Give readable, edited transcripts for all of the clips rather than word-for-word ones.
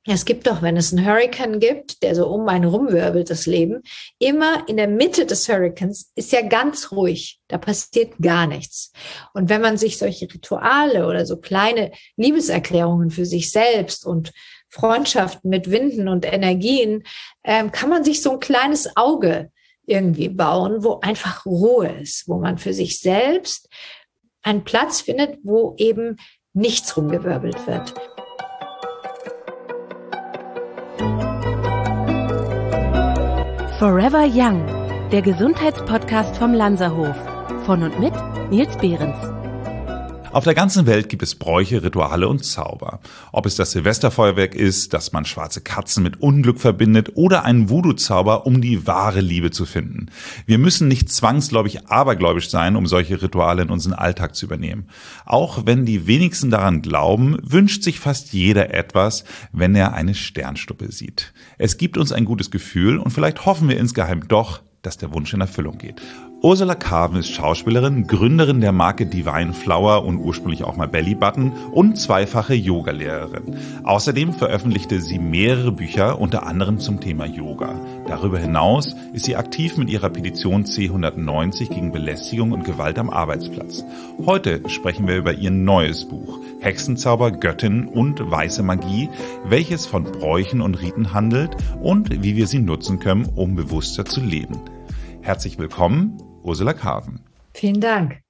Es gibt doch, wenn es einen Hurrikan gibt, der so um einen rumwirbelt, das Leben, immer in der Mitte des Hurrikans ist ja ganz ruhig. Da passiert gar nichts. Und wenn man sich solche Rituale oder so kleine Liebeserklärungen für sich selbst und Freundschaften mit Winden und Energien, kann man sich so ein kleines Auge irgendwie bauen, wo einfach Ruhe ist, wo man für sich selbst einen Platz findet, wo eben nichts rumgewirbelt wird. Forever Young, der Gesundheitspodcast vom Lanzerhof. Von und mit Nils Behrens. Auf der ganzen Welt gibt es Bräuche, Rituale und Zauber. Ob es das Silvesterfeuerwerk ist, das man schwarze Katzen mit Unglück verbindet, oder ein Voodoo-Zauber, um die wahre Liebe zu finden. Wir müssen nicht zwangsläufig abergläubisch sein, um solche Rituale in unseren Alltag zu übernehmen. Auch wenn die wenigsten daran glauben, wünscht sich fast jeder etwas, wenn er eine Sternschnuppe sieht. Es gibt uns ein gutes Gefühl und vielleicht hoffen wir insgeheim doch, dass der Wunsch in Erfüllung geht. Ursula Carven ist Schauspielerin, Gründerin der Marke Divine Flower und ursprünglich auch mal Belly Button und zweifache Yogalehrerin. Außerdem veröffentlichte sie mehrere Bücher, unter anderem zum Thema Yoga. Darüber hinaus ist sie aktiv mit ihrer Petition C190 gegen Belästigung und Gewalt am Arbeitsplatz. Heute sprechen wir über ihr neues Buch, Hexenzauber, Göttin und weiße Magie, welches von Bräuchen und Riten handelt und wie wir sie nutzen können, um bewusster zu leben. Herzlich willkommen, Ursula Carven. Vielen Dank.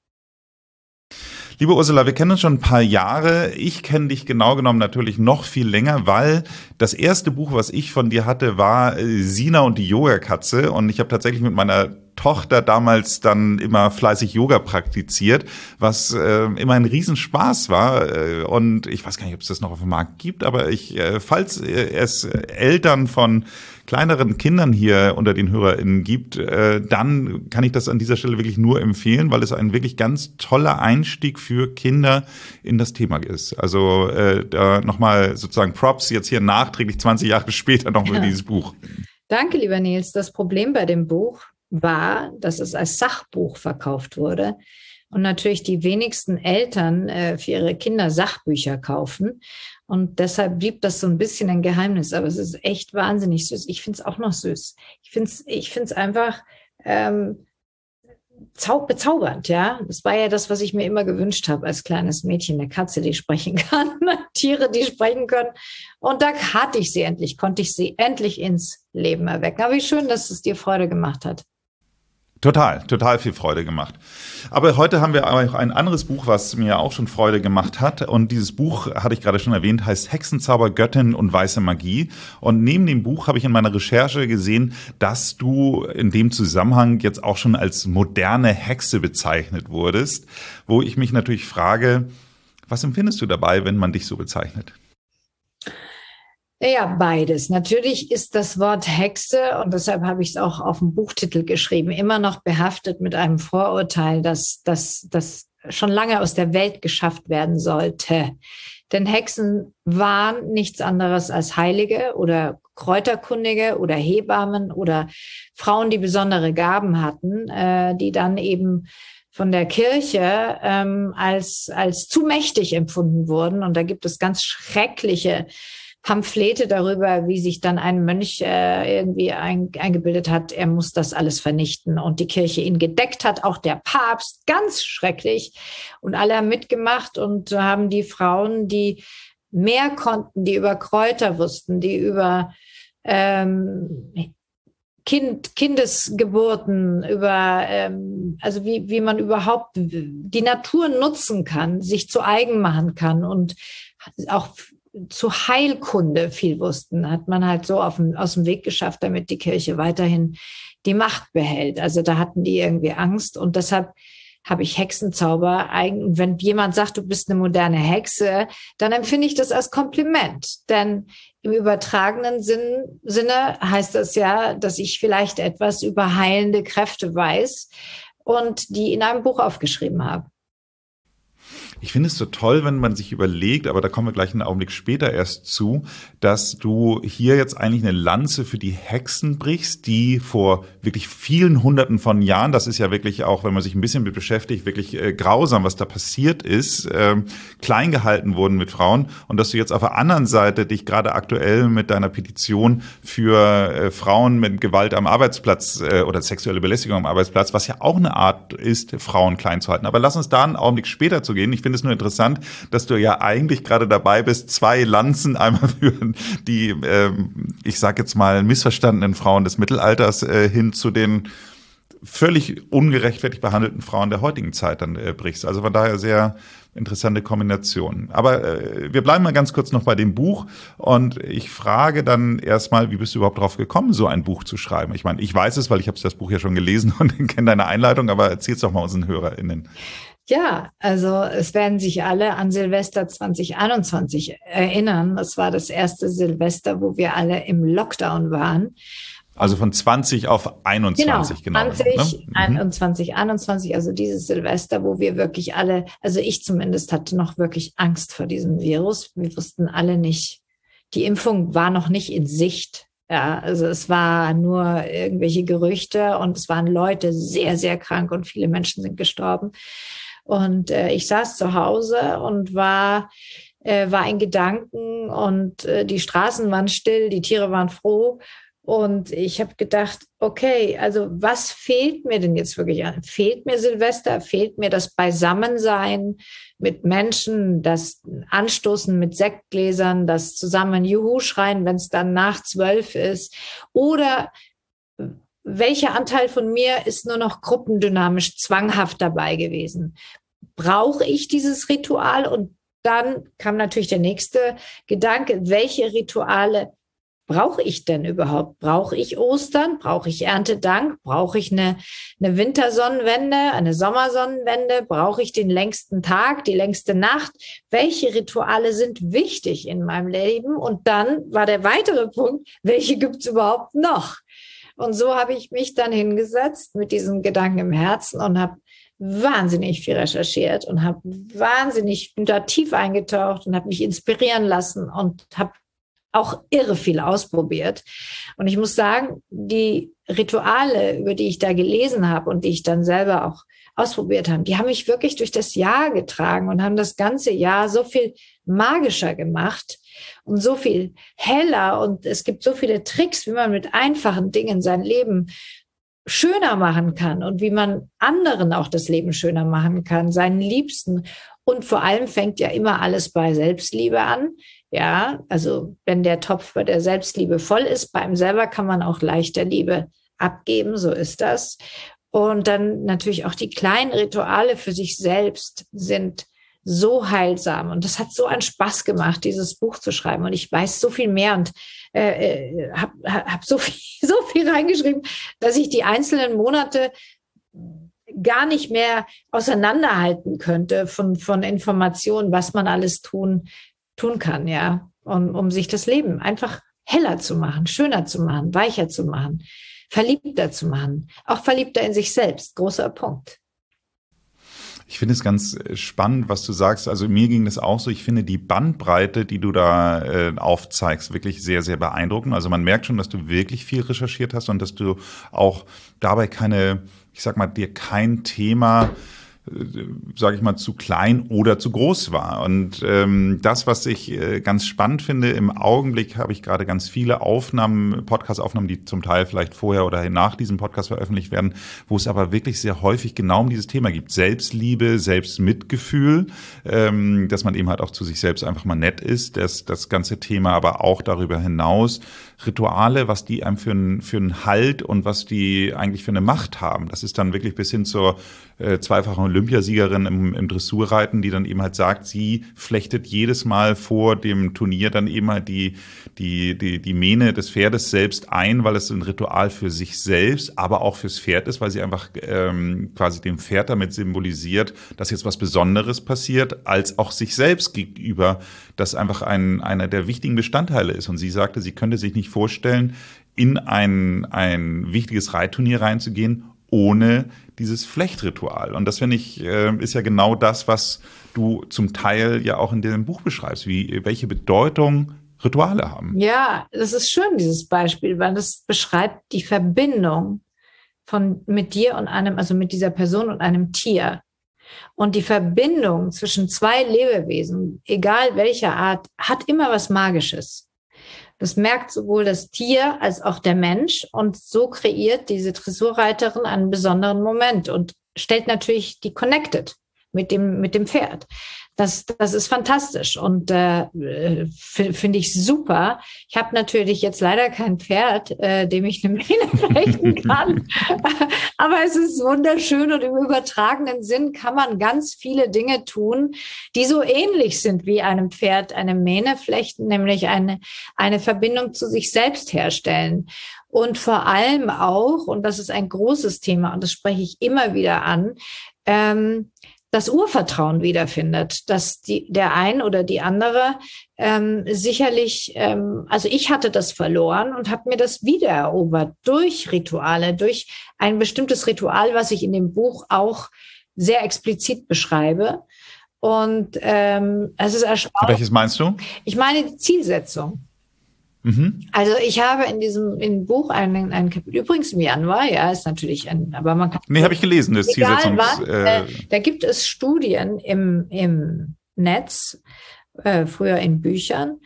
Liebe Ursula, wir kennen uns schon ein paar Jahre. Ich kenne dich genau genommen natürlich noch viel länger, weil das erste Buch, was ich von dir hatte, war Sina und die Yogakatze. Und ich habe tatsächlich mit meiner Tochter damals dann immer fleißig Yoga praktiziert, was immer ein Riesenspaß war. Und ich weiß gar nicht, ob es das noch auf dem Markt gibt, aber falls es Eltern von kleineren Kindern hier unter den HörerInnen gibt, dann kann ich das an dieser Stelle wirklich nur empfehlen, weil es ein wirklich ganz toller Einstieg für Kinder in das Thema ist. Also da nochmal sozusagen Props jetzt hier nachträglich 20 Jahre später noch für dieses Buch. Danke, lieber Nils. Das Problem bei dem Buch war, dass es als Sachbuch verkauft wurde und natürlich die wenigsten Eltern für ihre Kinder Sachbücher kaufen. Und deshalb blieb das so ein bisschen ein Geheimnis. Aber es ist echt wahnsinnig süß. Ich finde es auch noch süß. Ich find's einfach bezaubernd, ja. Das war ja das, was ich mir immer gewünscht habe als kleines Mädchen. Eine Katze, die sprechen kann, Tiere, die sprechen können. Und da konnte ich sie endlich ins Leben erwecken. Aber wie schön, dass es dir Freude gemacht hat. Total viel Freude gemacht. Aber heute haben wir auch ein anderes Buch, was mir auch schon Freude gemacht hat. Und dieses Buch, hatte ich gerade schon erwähnt, heißt Hexenzauber, Göttin und weiße Magie. Und neben dem Buch habe ich in meiner Recherche gesehen, dass du in dem Zusammenhang jetzt auch schon als moderne Hexe bezeichnet wurdest. Wo ich mich natürlich frage, was empfindest du dabei, wenn man dich so bezeichnet? Ja, beides. Natürlich ist das Wort Hexe, und deshalb habe ich es auch auf dem Buchtitel geschrieben, immer noch behaftet mit einem Vorurteil, dass das schon lange aus der Welt geschafft werden sollte. Denn Hexen waren nichts anderes als Heilige oder Kräuterkundige oder Hebammen oder Frauen, die besondere Gaben hatten, die dann eben von der Kirche als zu mächtig empfunden wurden. Und da gibt es ganz schreckliche Pamphlete darüber, wie sich dann ein Mönch irgendwie eingebildet hat, er muss das alles vernichten und die Kirche ihn gedeckt hat, auch der Papst, ganz schrecklich. Und alle haben mitgemacht und haben die Frauen, die mehr konnten, die über Kräuter wussten, die über Kindesgeburten, über also wie man überhaupt die Natur nutzen kann, sich zu eigen machen kann und auch zu Heilkunde viel wussten, hat man halt so aus dem Weg geschafft, damit die Kirche weiterhin die Macht behält. Also da hatten die irgendwie Angst und deshalb habe ich Hexenzauber. Wenn jemand sagt, du bist eine moderne Hexe, dann empfinde ich das als Kompliment. Denn im übertragenen Sinne heißt das ja, dass ich vielleicht etwas über heilende Kräfte weiß und die in einem Buch aufgeschrieben habe. Ich finde es so toll, wenn man sich überlegt, aber da kommen wir gleich einen Augenblick später erst zu, dass du hier jetzt eigentlich eine Lanze für die Hexen brichst, die vor wirklich vielen Hunderten von Jahren, das ist ja wirklich auch, wenn man sich ein bisschen mit beschäftigt, wirklich grausam, was da passiert ist, klein gehalten wurden mit Frauen, und dass du jetzt auf der anderen Seite dich gerade aktuell mit deiner Petition für Frauen mit Gewalt am Arbeitsplatz oder sexuelle Belästigung am Arbeitsplatz, was ja auch eine Art ist, Frauen klein zu halten. Aber lass uns da einen Augenblick später zu gehen. Ich finde es nur interessant, dass du ja eigentlich gerade dabei bist, zwei Lanzen einmal für die, ich sag jetzt mal, missverstandenen Frauen des Mittelalters hin zu den völlig ungerechtfertigt behandelten Frauen der heutigen Zeit dann brichst. Also von daher sehr interessante Kombination. Aber wir bleiben mal ganz kurz noch bei dem Buch, und ich frage dann erstmal, wie bist du überhaupt drauf gekommen, so ein Buch zu schreiben? Ich meine, ich weiß es, weil ich habe das Buch ja schon gelesen und kenne deine Einleitung, aber erzähl's doch mal unseren HörerInnen. Ja, also es werden sich alle an Silvester 2021 erinnern. Das war das erste Silvester, wo wir alle im Lockdown waren. Also von 20 auf 21, genau. 20, ne? 21, also dieses Silvester, wo wir wirklich alle, also ich zumindest hatte noch wirklich Angst vor diesem Virus. Wir wussten alle nicht, die Impfung war noch nicht in Sicht. Ja, also es war nur irgendwelche Gerüchte und es waren Leute sehr, sehr krank und viele Menschen sind gestorben. Und ich saß zu Hause und war in Gedanken, und die Straßen waren still, die Tiere waren froh. Und ich habe gedacht, okay, also was fehlt mir denn jetzt wirklich an? Fehlt mir Silvester? Fehlt mir das Beisammensein mit Menschen, das Anstoßen mit Sektgläsern, das zusammen Juhu schreien, wenn es dann nach 12 ist? Oder welcher Anteil von mir ist nur noch gruppendynamisch zwanghaft dabei gewesen? Brauche ich dieses Ritual? Und dann kam natürlich der nächste Gedanke, welche Rituale brauche ich denn überhaupt? Brauche ich Ostern? Brauche ich Erntedank? Brauche ich eine Wintersonnenwende, eine Sommersonnenwende? Brauche ich den längsten Tag, die längste Nacht? Welche Rituale sind wichtig in meinem Leben? Und dann war der weitere Punkt, welche gibt es überhaupt noch? Und so habe ich mich dann hingesetzt mit diesem Gedanken im Herzen und habe wahnsinnig viel recherchiert und bin da tief eingetaucht und habe mich inspirieren lassen und habe auch irre viel ausprobiert. Und ich muss sagen, die Rituale, über die ich da gelesen habe und die ich dann selber auch ausprobiert habe, die haben mich wirklich durch das Jahr getragen und haben das ganze Jahr so viel magischer gemacht und so viel heller. Und es gibt so viele Tricks, wie man mit einfachen Dingen sein Leben schöner machen kann und wie man anderen auch das Leben schöner machen kann, seinen Liebsten. Und vor allem fängt ja immer alles bei Selbstliebe an. Ja, also wenn der Topf bei der Selbstliebe voll ist, bei einem selber kann man auch leichter Liebe abgeben, so ist das. Und dann natürlich auch die kleinen Rituale für sich selbst sind so heilsam. Und das hat so einen Spaß gemacht, dieses Buch zu schreiben. Und ich weiß so viel mehr und hab so viel reingeschrieben, dass ich die einzelnen Monate gar nicht mehr auseinanderhalten könnte von Informationen, was man alles tun kann, ja, um sich das Leben einfach heller zu machen, schöner zu machen, weicher zu machen, verliebter zu machen, auch verliebter in sich selbst. Großer Punkt. Ich finde es ganz spannend, was du sagst. Also mir ging das auch so. Ich finde die Bandbreite, die du da aufzeigst, wirklich sehr, sehr beeindruckend. Also man merkt schon, dass du wirklich viel recherchiert hast und dass du auch dabei dir kein Thema, sage ich mal, zu klein oder zu groß war. Und das, was ich ganz spannend finde, im Augenblick habe ich gerade ganz viele Podcast-Aufnahmen, die zum Teil vielleicht vorher oder nach diesem Podcast veröffentlicht werden, wo es aber wirklich sehr häufig genau um dieses Thema geht. Selbstliebe, Selbstmitgefühl, dass man eben halt auch zu sich selbst einfach mal nett ist, das ganze Thema, aber auch darüber hinaus Rituale, was die einem für einen Halt und was die eigentlich für eine Macht haben. Das ist dann wirklich bis hin zur zweifachen Olympiasiegerin im Dressurreiten, die dann eben halt sagt, sie flechtet jedes Mal vor dem Turnier dann eben halt die Mähne des Pferdes selbst ein, weil es ein Ritual für sich selbst, aber auch fürs Pferd ist, weil sie einfach quasi dem Pferd damit symbolisiert, dass jetzt was Besonderes passiert, als auch sich selbst gegenüber, das einfach einer der wichtigen Bestandteile ist. Und sie sagte, sie könnte sich nicht vorstellen, in ein wichtiges Reitturnier reinzugehen, ohne dieses Flechtritual. Und das, finde ich, ist ja genau das, was du zum Teil ja auch in dem Buch beschreibst, welche Bedeutung Rituale haben. Ja, das ist schön, dieses Beispiel, weil das beschreibt die Verbindung mit dir und also mit dieser Person und einem Tier. Und die Verbindung zwischen zwei Lebewesen, egal welcher Art, hat immer was Magisches. Das merkt sowohl das Tier als auch der Mensch. Und so kreiert diese Dressurreiterin einen besonderen Moment und stellt natürlich die Connected mit dem Pferd. Das ist fantastisch und finde ich super. Ich habe natürlich jetzt leider kein Pferd, dem ich eine Mähne flechten kann. Aber es ist wunderschön und im übertragenen Sinn kann man ganz viele Dinge tun, die so ähnlich sind wie einem Pferd eine Mähne flechten, nämlich eine Verbindung zu sich selbst herstellen. Und vor allem auch, und das ist ein großes Thema und das spreche ich immer wieder an, das Urvertrauen wiederfindet, dass der ein oder die andere sicherlich, also ich hatte das verloren und habe mir das wiedererobert durch Rituale, durch ein bestimmtes Ritual, was ich in dem Buch auch sehr explizit beschreibe. Und es ist erstaunlich. Welches meinst du? Ich meine die Zielsetzung. Also ich habe in dem Buch ein Kapitel, übrigens im Januar, ja, ist natürlich aber man kann. Nee, habe ich gelesen, das Zielsetzungs. Da gibt es Studien im Netz, früher in Büchern,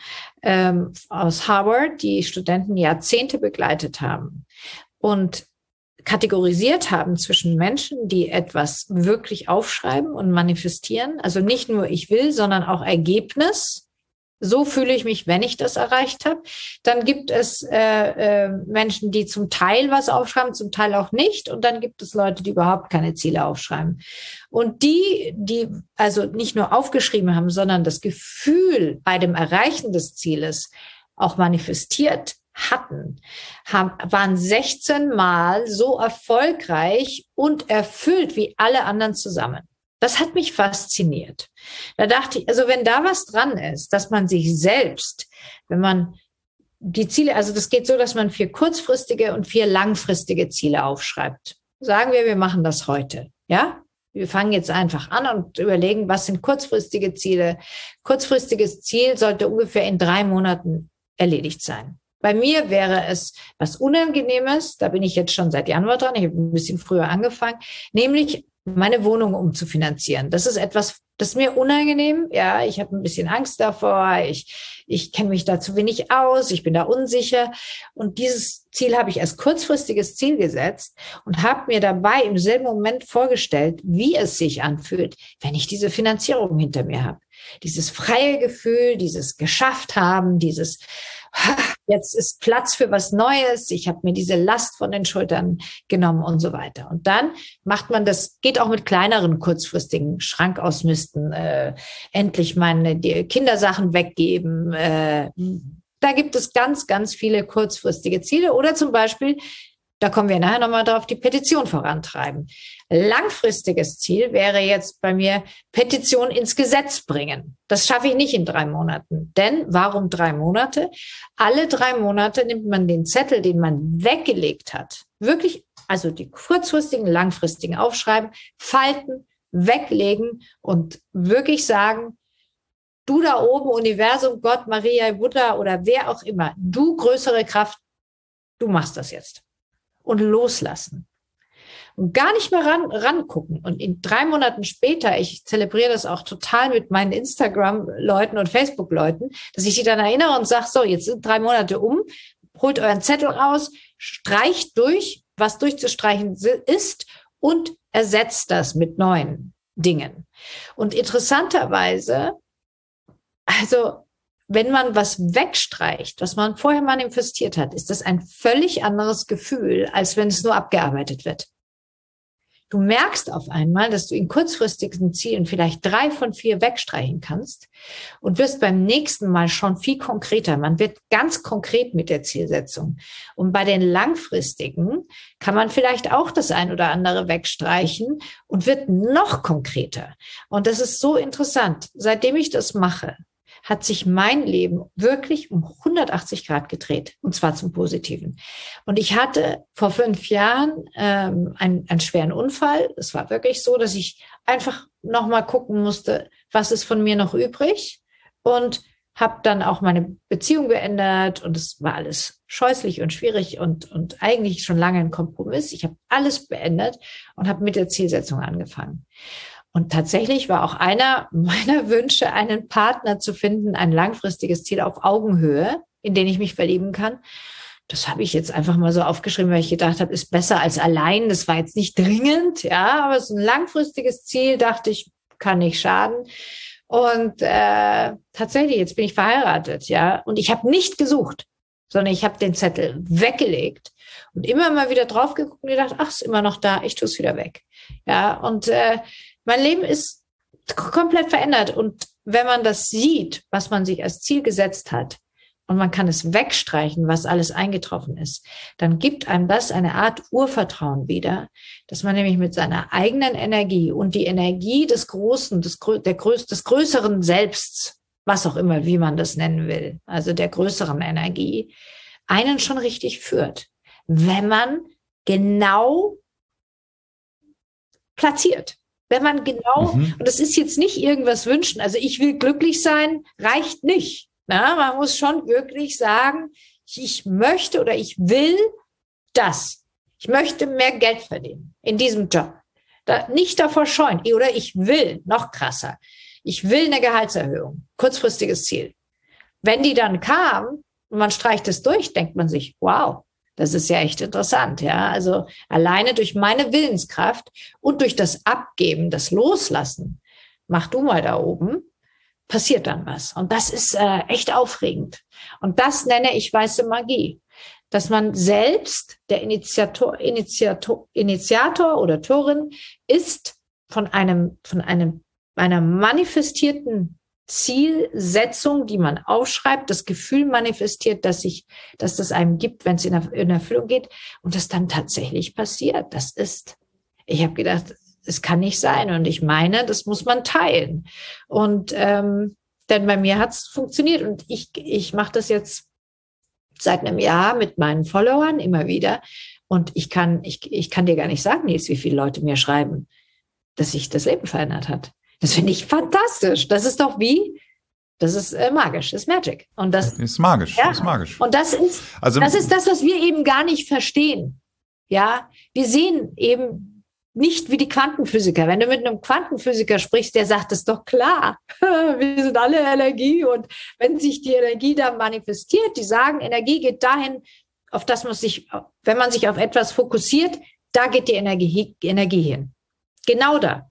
aus Harvard, die Studenten Jahrzehnte begleitet haben und kategorisiert haben zwischen Menschen, die etwas wirklich aufschreiben und manifestieren, also nicht nur ich will, sondern auch Ergebnis. So fühle ich mich, wenn ich das erreicht habe. Dann gibt es Menschen, die zum Teil was aufschreiben, zum Teil auch nicht. Und dann gibt es Leute, die überhaupt keine Ziele aufschreiben. Und die also nicht nur aufgeschrieben haben, sondern das Gefühl bei dem Erreichen des Zieles auch manifestiert hatten, waren 16 Mal so erfolgreich und erfüllt wie alle anderen zusammen. Das hat mich fasziniert. Da dachte ich, also wenn da was dran ist, dass man sich selbst, wenn man die Ziele, also das geht so, dass man 4 kurzfristige und 4 langfristige Ziele aufschreibt. Sagen wir machen das heute, ja? Wir fangen jetzt einfach an und überlegen, was sind kurzfristige Ziele. Kurzfristiges Ziel sollte ungefähr in 3 Monaten erledigt sein. Bei mir wäre es was Unangenehmes, da bin ich jetzt schon seit Januar dran, ich habe ein bisschen früher angefangen, nämlich meine Wohnung umzufinanzieren. Das ist etwas, das ist mir unangenehm. Ja, ich habe ein bisschen Angst davor. Ich kenne mich da zu wenig aus. Ich bin da unsicher. Und dieses Ziel habe ich als kurzfristiges Ziel gesetzt und habe mir dabei im selben Moment vorgestellt, wie es sich anfühlt, wenn ich diese Finanzierung hinter mir habe. Dieses freie Gefühl, dieses geschafft haben, dieses jetzt ist Platz für was Neues, ich habe mir diese Last von den Schultern genommen und so weiter. Und dann macht man das, geht auch mit kleineren kurzfristigen Schrank ausmisten, endlich die Kindersachen weggeben. Da gibt es ganz, ganz viele kurzfristige Ziele oder zum Beispiel, da kommen wir nachher nochmal drauf, die Petition vorantreiben. Langfristiges Ziel wäre jetzt bei mir Petition ins Gesetz bringen. Das schaffe ich nicht in 3 Monaten. Denn warum 3 Monate? Alle 3 Monate nimmt man den Zettel, den man weggelegt hat, wirklich, also die kurzfristigen, langfristigen aufschreiben, falten, weglegen und wirklich sagen, du da oben, Universum, Gott, Maria, Buddha oder wer auch immer, du größere Kraft, du machst das jetzt. Und loslassen. Und gar nicht mehr rangucken. Und in 3 Monaten später, ich zelebriere das auch total mit meinen Instagram-Leuten und Facebook-Leuten, dass ich sie dann erinnere und sage, so, jetzt sind 3 Monate um, holt euren Zettel raus, streicht durch, was durchzustreichen ist und ersetzt das mit neuen Dingen. Und interessanterweise, also wenn man was wegstreicht, was man vorher manifestiert hat, ist das ein völlig anderes Gefühl, als wenn es nur abgearbeitet wird. Du merkst auf einmal, dass du in kurzfristigen Zielen vielleicht 3 von 4 wegstreichen kannst und wirst beim nächsten Mal schon viel konkreter. Man wird ganz konkret mit der Zielsetzung. Und bei den langfristigen kann man vielleicht auch das ein oder andere wegstreichen und wird noch konkreter. Und das ist so interessant. Seitdem ich das mache, hat sich mein Leben wirklich um 180 Grad gedreht, und zwar zum Positiven. Und ich hatte vor 5 Jahren einen schweren Unfall. Es war wirklich so, dass ich einfach nochmal gucken musste, was ist von mir noch übrig, und habe dann auch meine Beziehung beendet, und es war alles scheußlich und schwierig und eigentlich schon lange ein Kompromiss. Ich habe alles beendet und habe mit der Zielsetzung angefangen. Und tatsächlich war auch einer meiner Wünsche, einen Partner zu finden, ein langfristiges Ziel auf Augenhöhe, in den ich mich verlieben kann. Das habe ich jetzt einfach mal so aufgeschrieben, weil ich gedacht habe, ist besser als allein. Das war jetzt nicht dringend, ja, aber so ein langfristiges Ziel, dachte ich, kann nicht schaden. Und tatsächlich, jetzt bin ich verheiratet, ja, und ich habe nicht gesucht, sondern ich habe den Zettel weggelegt und immer mal wieder drauf geguckt und gedacht, ach, ist immer noch da, ich tue es wieder weg. Ja, und mein Leben ist komplett verändert. Und wenn man das sieht, was man sich als Ziel gesetzt hat, und man kann es wegstreichen, was alles eingetroffen ist, dann gibt einem das eine Art Urvertrauen wieder, dass man nämlich mit seiner eigenen Energie und die Energie des Großen, des größeren Selbsts, was auch immer, wie man das nennen will, also der größeren Energie, einen schon richtig führt, wenn man genau platziert. Wenn man genau, und das ist jetzt nicht irgendwas wünschen, also ich will glücklich sein, reicht nicht. Na, man muss schon wirklich sagen, ich möchte oder ich will das. Ich möchte mehr Geld verdienen in diesem Job. Nicht davor scheuen. Oder ich will, noch krasser, ich will eine Gehaltserhöhung. Kurzfristiges Ziel. Wenn die dann kam und man streicht es durch, denkt man sich, wow, das ist ja echt interessant. Ja, also alleine durch meine Willenskraft und durch das Abgeben, das Loslassen, mach du mal da oben, passiert dann was. Und das ist echt aufregend. Und das nenne ich weiße Magie. Dass man selbst der Initiator oder Torin ist von einer manifestierten Zielsetzung, die man aufschreibt, das Gefühl manifestiert, dass das einem gibt, wenn es in Erfüllung geht, und das dann tatsächlich passiert. Ich habe gedacht, es kann nicht sein. Und ich meine, das muss man teilen. Und denn bei mir hat es funktioniert. Und ich mache das jetzt seit einem Jahr mit meinen Followern immer wieder. Und ich kann dir gar nicht sagen, Nils, wie viele Leute mir schreiben, dass sich das Leben verändert hat. Das finde ich fantastisch. Das ist doch das ist magisch, das ist Magic. Und das ist magisch, ja, ist magisch. Und das ist das, was wir eben gar nicht verstehen. Ja, wir sehen eben nicht wie die Quantenphysiker. Wenn du mit einem Quantenphysiker sprichst, der sagt, es ist doch klar, wir sind alle Energie, und wenn sich die Energie da manifestiert, die sagen, Energie geht dahin, auf das man sich, wenn man sich auf etwas fokussiert, da geht die Energie hin. Genau da.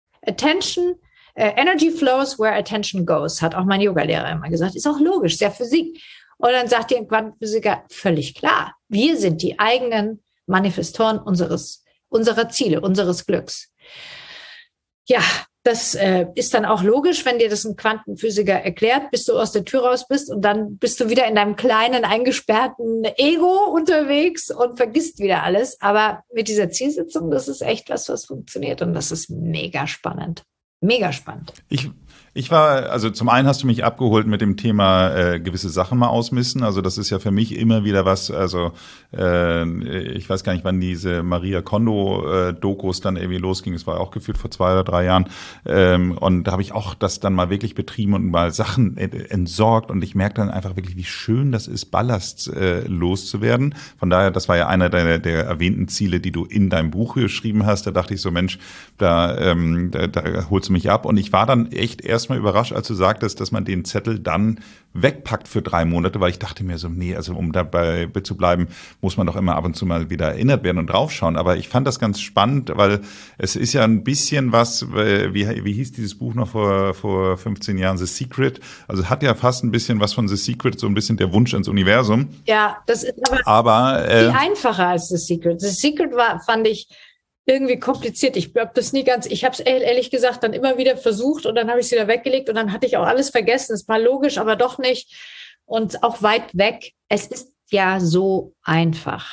Energy flows where attention goes, hat auch mein Yoga-Lehrer immer gesagt. Ist auch logisch, ist ja Physik. Und dann sagt dir ein Quantenphysiker, völlig klar, wir sind die eigenen Manifestoren unserer Ziele, unseres Glücks. Ja, das ist dann auch logisch, wenn dir das ein Quantenphysiker erklärt, bis du aus der Tür raus bist, und dann bist du wieder in deinem kleinen, eingesperrten Ego unterwegs und vergisst wieder alles. Aber mit dieser Zielsetzung, das ist echt was funktioniert, und das ist mega spannend. Mega spannend. Ich war, also zum einen hast du mich abgeholt mit dem Thema gewisse Sachen mal ausmissen. Also das ist ja für mich immer wieder was, also ich weiß gar nicht, wann diese Maria Kondo-Dokus dann irgendwie losging. Es war auch gefühlt vor 2 oder 3 Jahren. Und da habe ich auch das dann mal wirklich betrieben und mal Sachen entsorgt. Und ich merke dann einfach wirklich, wie schön das ist, Ballast loszuwerden. Von daher, das war ja einer der erwähnten Ziele, die du in deinem Buch geschrieben hast. Da dachte ich so, Mensch, da holst du mich ab. Und ich war dann echt erstmal überrascht, als du sagtest, dass man den Zettel dann wegpackt für 3 Monate, weil ich dachte mir so, nee, also um dabei zu bleiben, muss man doch immer ab und zu mal wieder erinnert werden und draufschauen. Aber ich fand das ganz spannend, weil es ist ja ein bisschen was, wie hieß dieses Buch noch vor 15 Jahren, The Secret? Also hat ja fast ein bisschen was von The Secret, so ein bisschen der Wunsch ins Universum. Ja, das ist aber viel einfacher als The Secret. The Secret fand ich irgendwie kompliziert. Ich habe das nie ganz, ich habe es ehrlich gesagt dann immer wieder versucht, und dann habe ich es wieder weggelegt, und dann hatte ich auch alles vergessen. Es war logisch, aber doch nicht, und auch weit weg. Es ist ja so einfach.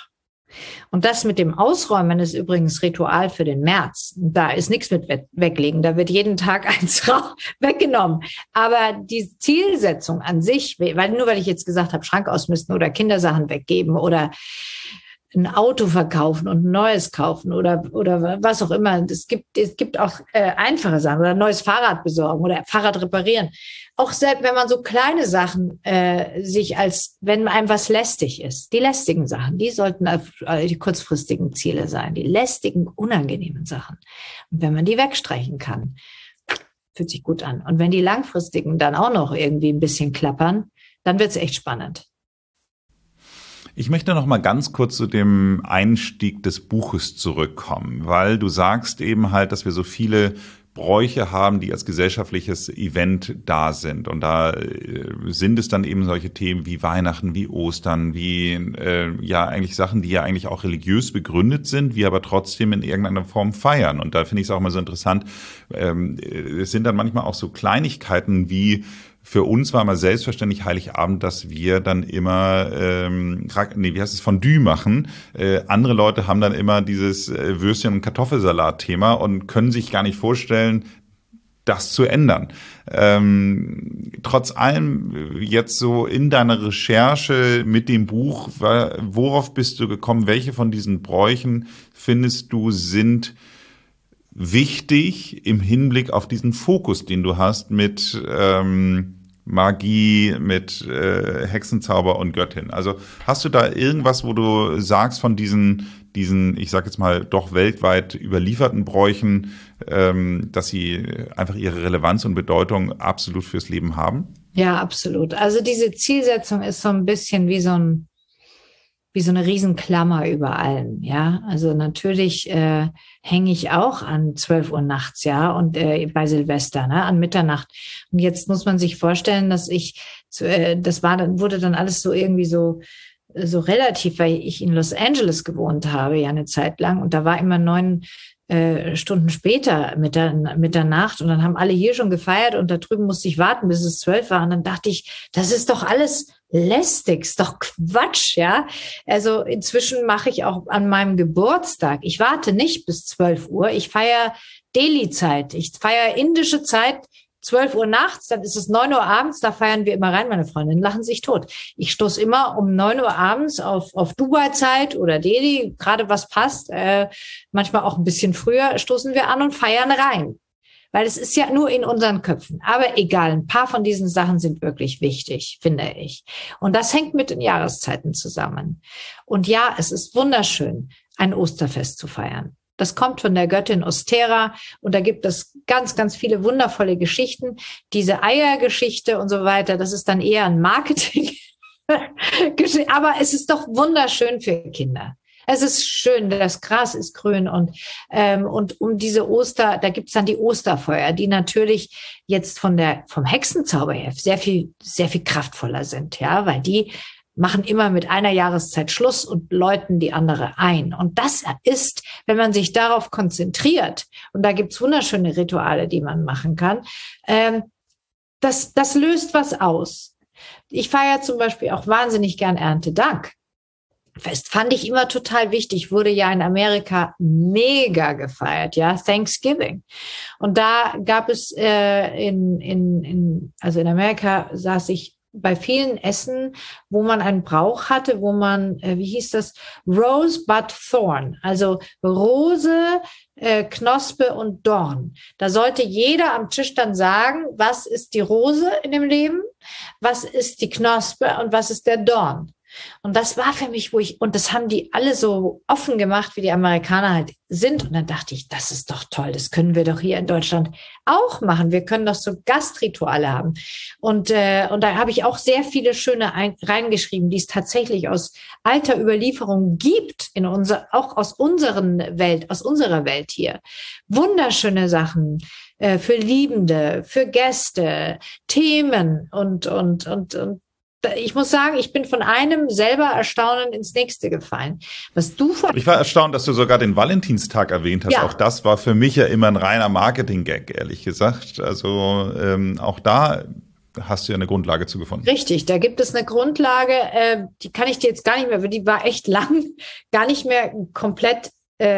Und das mit dem Ausräumen ist übrigens Ritual für den März. Da ist nichts mit weglegen. Da wird jeden Tag eins weggenommen. Aber die Zielsetzung an sich, weil ich jetzt gesagt habe, Schrank ausmisten oder Kindersachen weggeben oder ein Auto verkaufen und ein neues kaufen oder was auch immer. Es gibt auch einfache Sachen oder ein neues Fahrrad besorgen oder Fahrrad reparieren. Auch selbst wenn man so kleine Sachen wenn einem was lästig ist. Die lästigen Sachen, die sollten die kurzfristigen Ziele sein. Die lästigen, unangenehmen Sachen. Und wenn man die wegstreichen kann, fühlt sich gut an. Und wenn die langfristigen dann auch noch irgendwie ein bisschen klappern, dann wird es echt spannend. Ich möchte noch mal ganz kurz zu dem Einstieg des Buches zurückkommen, weil du sagst eben halt, dass wir so viele Bräuche haben, die als gesellschaftliches Event da sind. Und da sind es dann eben solche Themen wie Weihnachten, wie Ostern, wie eigentlich Sachen, die ja eigentlich auch religiös begründet sind, wir aber trotzdem in irgendeiner Form feiern. Und da finde ich es auch mal so interessant, es sind dann manchmal auch so Kleinigkeiten wie für uns war mal selbstverständlich Heiligabend, dass wir dann immer, Fondue machen. Andere Leute haben dann immer dieses Würstchen- und Kartoffelsalat-Thema und können sich gar nicht vorstellen, das zu ändern. Trotz allem jetzt so in deiner Recherche mit dem Buch, worauf bist du gekommen? Welche von diesen Bräuchen findest du sind wichtig im Hinblick auf diesen Fokus, den du hast mit Magie, mit Hexenzauber und Göttin? Also hast du da irgendwas, wo du sagst von diesen, ich sag jetzt mal, doch weltweit überlieferten Bräuchen, dass sie einfach ihre Relevanz und Bedeutung absolut fürs Leben haben? Ja, absolut. Also diese Zielsetzung ist so ein bisschen wie so eine Riesenklammer über allem, ja. Also natürlich hänge ich auch an 12 Uhr nachts, ja, und bei Silvester, ne, an Mitternacht. Und jetzt muss man sich vorstellen, dass wurde dann alles so irgendwie so relativ, weil ich in Los Angeles gewohnt habe, ja, eine Zeit lang. Und da war immer 9 Stunden später Mitternacht und dann haben alle hier schon gefeiert und da drüben musste ich warten, bis es 12 war. Und dann dachte ich, das ist doch alles lästig, ist doch Quatsch, ja. Also inzwischen mache ich auch an meinem Geburtstag, ich warte nicht bis 12 Uhr, ich feiere Delhi-Zeit, ich feiere indische Zeit, 12 Uhr nachts, dann ist es 9 Uhr abends, da feiern wir immer rein, meine Freundinnen lachen sich tot. Ich stoße immer um 9 Uhr abends auf Dubai-Zeit oder Delhi, gerade was passt, manchmal auch ein bisschen früher, stoßen wir an und feiern rein. Weil es ist ja nur in unseren Köpfen. Aber egal, ein paar von diesen Sachen sind wirklich wichtig, finde ich. Und das hängt mit den Jahreszeiten zusammen. Und ja, es ist wunderschön, ein Osterfest zu feiern. Das kommt von der Göttin Ostera und da gibt es ganz, ganz viele wundervolle Geschichten. Diese Eiergeschichte und so weiter, das ist dann eher ein Marketing. Aber es ist doch wunderschön für Kinder. Es ist schön, das Gras ist grün und um diese da gibt's dann die Osterfeuer, die natürlich jetzt vom Hexenzauber her sehr viel kraftvoller sind, ja, weil die machen immer mit einer Jahreszeit Schluss und läuten die andere ein. Und das ist, wenn man sich darauf konzentriert, und da gibt's wunderschöne Rituale, die man machen kann, das löst was aus. Ich feiere zum Beispiel auch wahnsinnig gern Erntedank. Fest fand ich immer total wichtig, wurde ja in Amerika mega gefeiert, ja, Thanksgiving. Und da gab es in Amerika saß ich bei vielen Essen, wo man einen Brauch hatte, wo man, wie hieß das, Rose but Thorn, also Rose, Knospe und Dorn. Da sollte jeder am Tisch dann sagen, was ist die Rose in dem Leben, was ist die Knospe und was ist der Dorn. Und das war für mich, und das haben die alle so offen gemacht, wie die Amerikaner halt sind. Und dann dachte ich, das ist doch toll, das können wir doch hier in Deutschland auch machen. Wir können doch so Gastrituale haben. Und da habe ich auch sehr viele schöne reingeschrieben, die es tatsächlich aus alter Überlieferung gibt, auch aus unserer Welt hier. Wunderschöne Sachen für Liebende, für Gäste, Themen und ich muss sagen, ich bin von einem selber Erstaunen ins nächste gefallen. Ich war erstaunt, dass du sogar den Valentinstag erwähnt hast. Ja. Auch das war für mich ja immer ein reiner Marketing-Gag, ehrlich gesagt. Also auch da hast du ja eine Grundlage zu gefunden. Richtig, da gibt es eine Grundlage, die kann ich dir jetzt gar nicht mehr, die war echt lang, gar nicht mehr komplett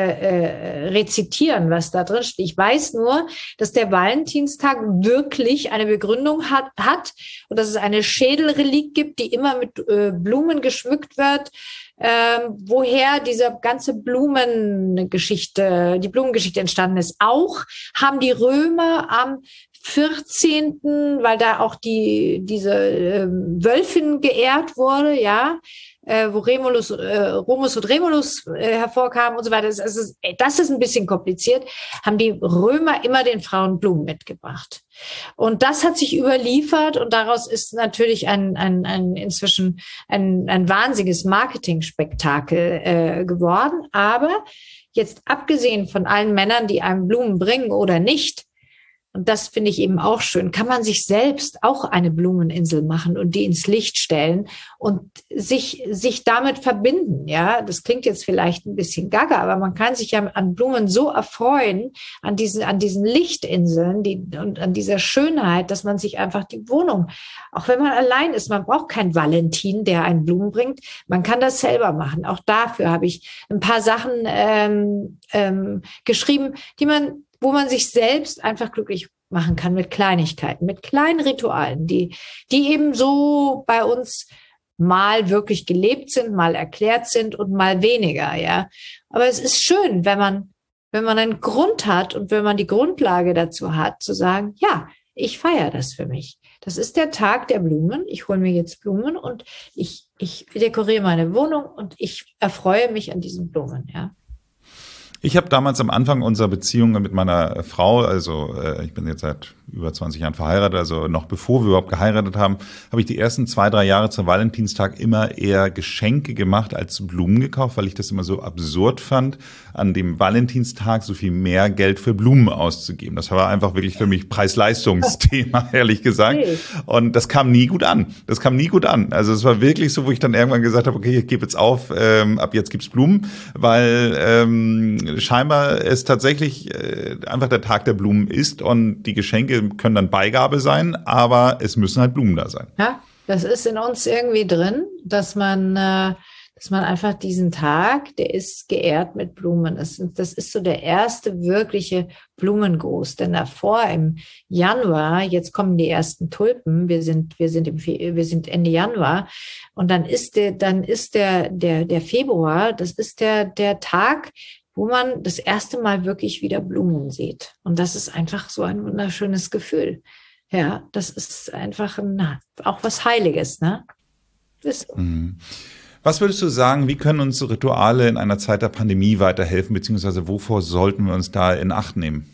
rezitieren, was da drin steht. Ich weiß nur, dass der Valentinstag wirklich eine Begründung hat und dass es eine Schädelreliquie gibt, die immer mit Blumen geschmückt wird. Woher diese ganze Blumengeschichte, die Blumengeschichte entstanden ist. Auch haben die Römer am 14., weil da auch diese Wölfin geehrt wurde, ja, wo Remus und Remulus hervorkamen und so weiter. Das ist ein bisschen kompliziert. Haben die Römer immer den Frauen Blumen mitgebracht. Und das hat sich überliefert und daraus ist natürlich inzwischen ein wahnsinniges Marketing-Spektakel geworden. Aber jetzt abgesehen von allen Männern, die einem Blumen bringen oder nicht, und das finde ich eben auch schön, kann man sich selbst auch eine Blumeninsel machen und die ins Licht stellen und sich damit verbinden. Ja, das klingt jetzt vielleicht ein bisschen gaga, aber man kann sich ja an Blumen so erfreuen, an diesen Lichtinseln und an dieser Schönheit, dass man sich einfach die Wohnung, auch wenn man allein ist, man braucht keinen Valentin, der einen Blumen bringt. Man kann das selber machen. Auch dafür habe ich ein paar Sachen geschrieben, wo man sich selbst einfach glücklich machen kann mit Kleinigkeiten, mit kleinen Ritualen, die eben so bei uns mal wirklich gelebt sind, mal erklärt sind und mal weniger, ja. Aber es ist schön, wenn man einen Grund hat und wenn man die Grundlage dazu hat, zu sagen, ja, ich feiere das für mich. Das ist der Tag der Blumen. Ich hole mir jetzt Blumen und ich dekoriere meine Wohnung und ich erfreue mich an diesen Blumen, ja. Ich habe damals am Anfang unserer Beziehung mit meiner Frau, also ich bin jetzt seit über 20 Jahren verheiratet, also noch bevor wir überhaupt geheiratet haben, habe ich die ersten 2-3 Jahre zum Valentinstag immer eher Geschenke gemacht als Blumen gekauft, weil ich das immer so absurd fand, an dem Valentinstag so viel mehr Geld für Blumen auszugeben. Das war einfach wirklich für mich Preis-Leistungs-Thema, ehrlich gesagt. Und das kam nie gut an. Also es war wirklich so, wo ich dann irgendwann gesagt habe, okay, ich gebe jetzt auf, ab jetzt gibt's Blumen, weil scheinbar es tatsächlich einfach der Tag der Blumen ist und die Geschenke können dann Beigabe sein, aber es müssen halt Blumen da sein. Ja, das ist in uns irgendwie drin, dass man einfach diesen Tag, der ist geehrt mit Blumen. Das ist so der erste wirkliche Blumengruß. Denn davor im Januar, jetzt kommen die ersten Tulpen, wir sind Ende Januar und dann ist der Februar, das ist der Tag, wo man das erste Mal wirklich wieder Blumen sieht. Und das ist einfach so ein wunderschönes Gefühl. Ja, das ist einfach auch was Heiliges, ne? Ist so. Was würdest du sagen, wie können uns Rituale in einer Zeit der Pandemie weiterhelfen, beziehungsweise wovor sollten wir uns da in Acht nehmen?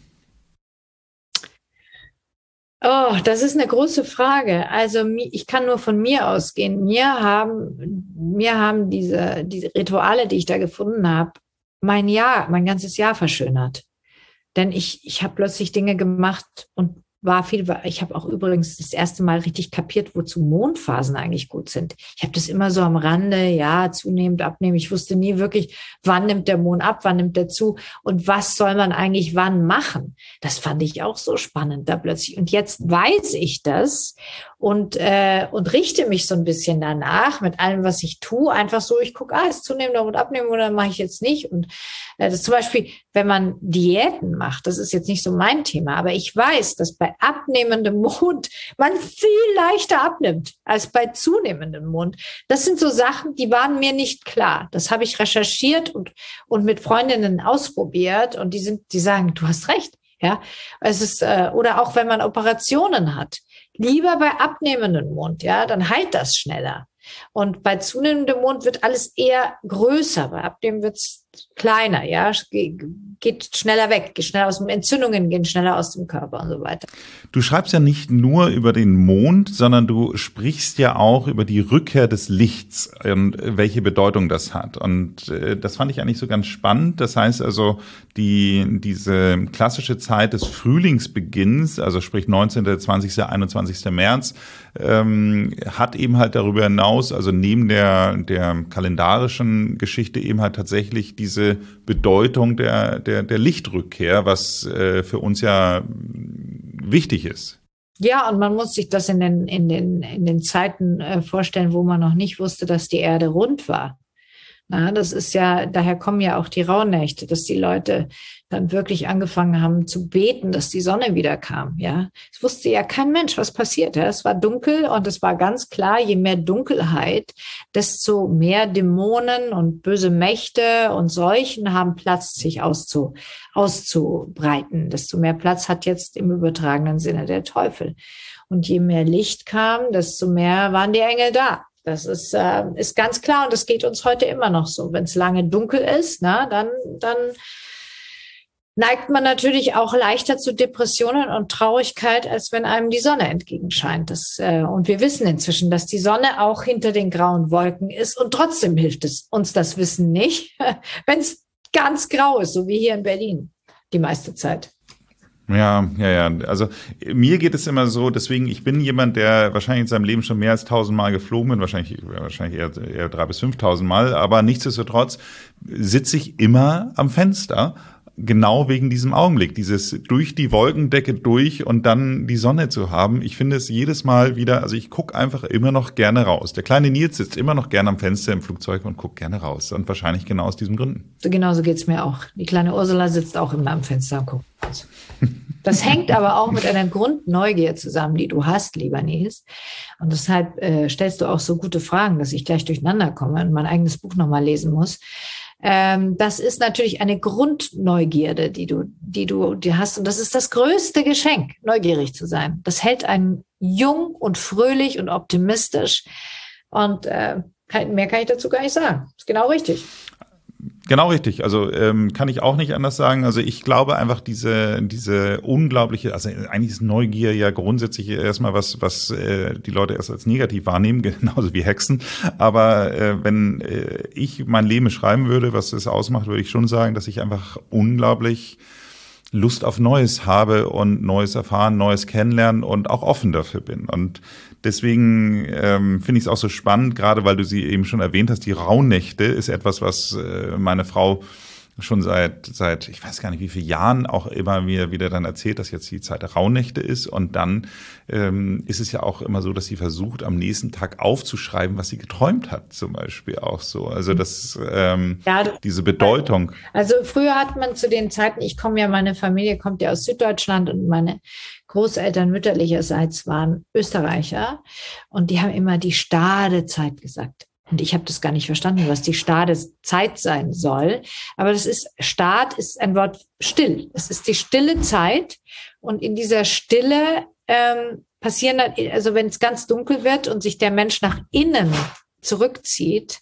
Oh, das ist eine große Frage. Also ich kann nur von mir ausgehen. Mir haben diese Rituale, die ich da gefunden habe, mein ganzes Jahr verschönert. Denn ich habe plötzlich Dinge gemacht und ich habe auch übrigens das erste Mal richtig kapiert, wozu Mondphasen eigentlich gut sind. Ich habe das immer so am Rande, ja, zunehmend, abnehmen. Ich wusste nie wirklich, wann nimmt der Mond ab, wann nimmt er zu und was soll man eigentlich wann machen. Das fand ich auch so spannend da plötzlich. Und jetzt weiß ich das und richte mich so ein bisschen danach mit allem, was ich tue. Einfach so, ich gucke, ist zunehmender und abnehmen oder mache ich jetzt nicht. Und das zum Beispiel, wenn man Diäten macht, das ist jetzt nicht so mein Thema, aber ich weiß, dass bei abnehmendem Mond man viel leichter abnimmt als bei zunehmendem Mond. Das sind so Sachen, die waren mir nicht klar. Das habe ich recherchiert und mit Freundinnen ausprobiert und die sagen, du hast recht. Ja, es ist, oder auch wenn man Operationen hat, lieber bei abnehmendem Mond, ja, dann heilt das schneller. Und bei zunehmendem Mond wird alles eher größer, bei abnehmen wird es kleiner, ja, geht schneller weg, Entzündungen gehen schneller aus dem Körper und so weiter. Du schreibst ja nicht nur über den Mond, sondern du sprichst ja auch über die Rückkehr des Lichts und welche Bedeutung das hat. Und das fand ich eigentlich so ganz spannend. Das heißt also, diese klassische Zeit des Frühlingsbeginns, also sprich 19., 20., 21. März, hat eben halt darüber hinaus, also neben der kalendarischen Geschichte eben halt tatsächlich diese Bedeutung der Lichtrückkehr, was für uns ja wichtig ist. Ja, und man muss sich das in den Zeiten vorstellen, wo man noch nicht wusste, dass die Erde rund war. Na, das ist ja, daher kommen ja auch die Rauhnächte, dass die Leute dann wirklich angefangen haben zu beten, dass die Sonne wieder kam. Ja, es wusste ja kein Mensch, was passiert. Ja? Es war dunkel und es war ganz klar, je mehr Dunkelheit, desto mehr Dämonen und böse Mächte und Seuchen haben Platz, sich auszubreiten. Desto mehr Platz hat jetzt im übertragenen Sinne der Teufel. Und je mehr Licht kam, desto mehr waren die Engel da. Das ist ganz klar und das geht uns heute immer noch so. Wenn es lange dunkel ist, dann neigt man natürlich auch leichter zu Depressionen und Traurigkeit, als wenn einem die Sonne entgegenscheint. Und wir wissen inzwischen, dass die Sonne auch hinter den grauen Wolken ist und trotzdem hilft es uns das Wissen nicht, wenn es ganz grau ist, so wie hier in Berlin die meiste Zeit. Ja. Also mir geht es immer so, deswegen, ich bin jemand, der wahrscheinlich in seinem Leben schon mehr als 1000 Mal geflogen bin, wahrscheinlich eher 3.000 bis 5.000 Mal, aber nichtsdestotrotz sitze ich immer am Fenster. Genau wegen diesem Augenblick, dieses durch die Wolkendecke durch und dann die Sonne zu haben. Ich finde es jedes Mal wieder, also ich gucke einfach immer noch gerne raus. Der kleine Nils sitzt immer noch gerne am Fenster im Flugzeug und guckt gerne raus. Und wahrscheinlich genau aus diesen Gründen. Genauso geht's mir auch. Die kleine Ursula sitzt auch immer am Fenster und guckt raus. Das hängt aber auch mit einer Grundneugier zusammen, die du hast, lieber Nils. Und deshalb stellst du auch so gute Fragen, dass ich gleich durcheinander komme und mein eigenes Buch nochmal lesen muss. Das ist natürlich eine Grundneugierde, die du hast. Und das ist das größte Geschenk, neugierig zu sein. Das hält einen jung und fröhlich und optimistisch. Und mehr kann ich dazu gar nicht sagen. Ist genau richtig. Genau richtig. Also kann ich auch nicht anders sagen. Also ich glaube einfach diese unglaubliche, also eigentlich ist Neugier ja grundsätzlich erstmal was die Leute erst als negativ wahrnehmen, genauso wie Hexen. Aber wenn ich mein Leben beschreiben würde, was es ausmacht, würde ich schon sagen, dass ich einfach unglaublich Lust auf Neues habe und Neues erfahren, Neues kennenlernen und auch offen dafür bin. Und deswegen finde ich es auch so spannend, gerade weil du sie eben schon erwähnt hast, die Rauhnächte ist etwas, was meine Frau schon seit ich weiß gar nicht wie viele Jahren auch immer mir wieder dann erzählt, dass jetzt die Zeit der Rauhnächte ist. Und dann ist es ja auch immer so, dass sie versucht, am nächsten Tag aufzuschreiben, was sie geträumt hat, zum Beispiel auch so. Also das diese Bedeutung. Also früher hat man zu den Zeiten, meine Familie kommt ja aus Süddeutschland und meine Großeltern mütterlicherseits waren Österreicher und die haben immer die Stadezeit gesagt. Und ich habe das gar nicht verstanden, was die Stadezeit sein soll. Aber Stad ist ein Wort still. Es ist die stille Zeit. Und in dieser Stille passieren dann, also wenn es ganz dunkel wird und sich der Mensch nach innen zurückzieht,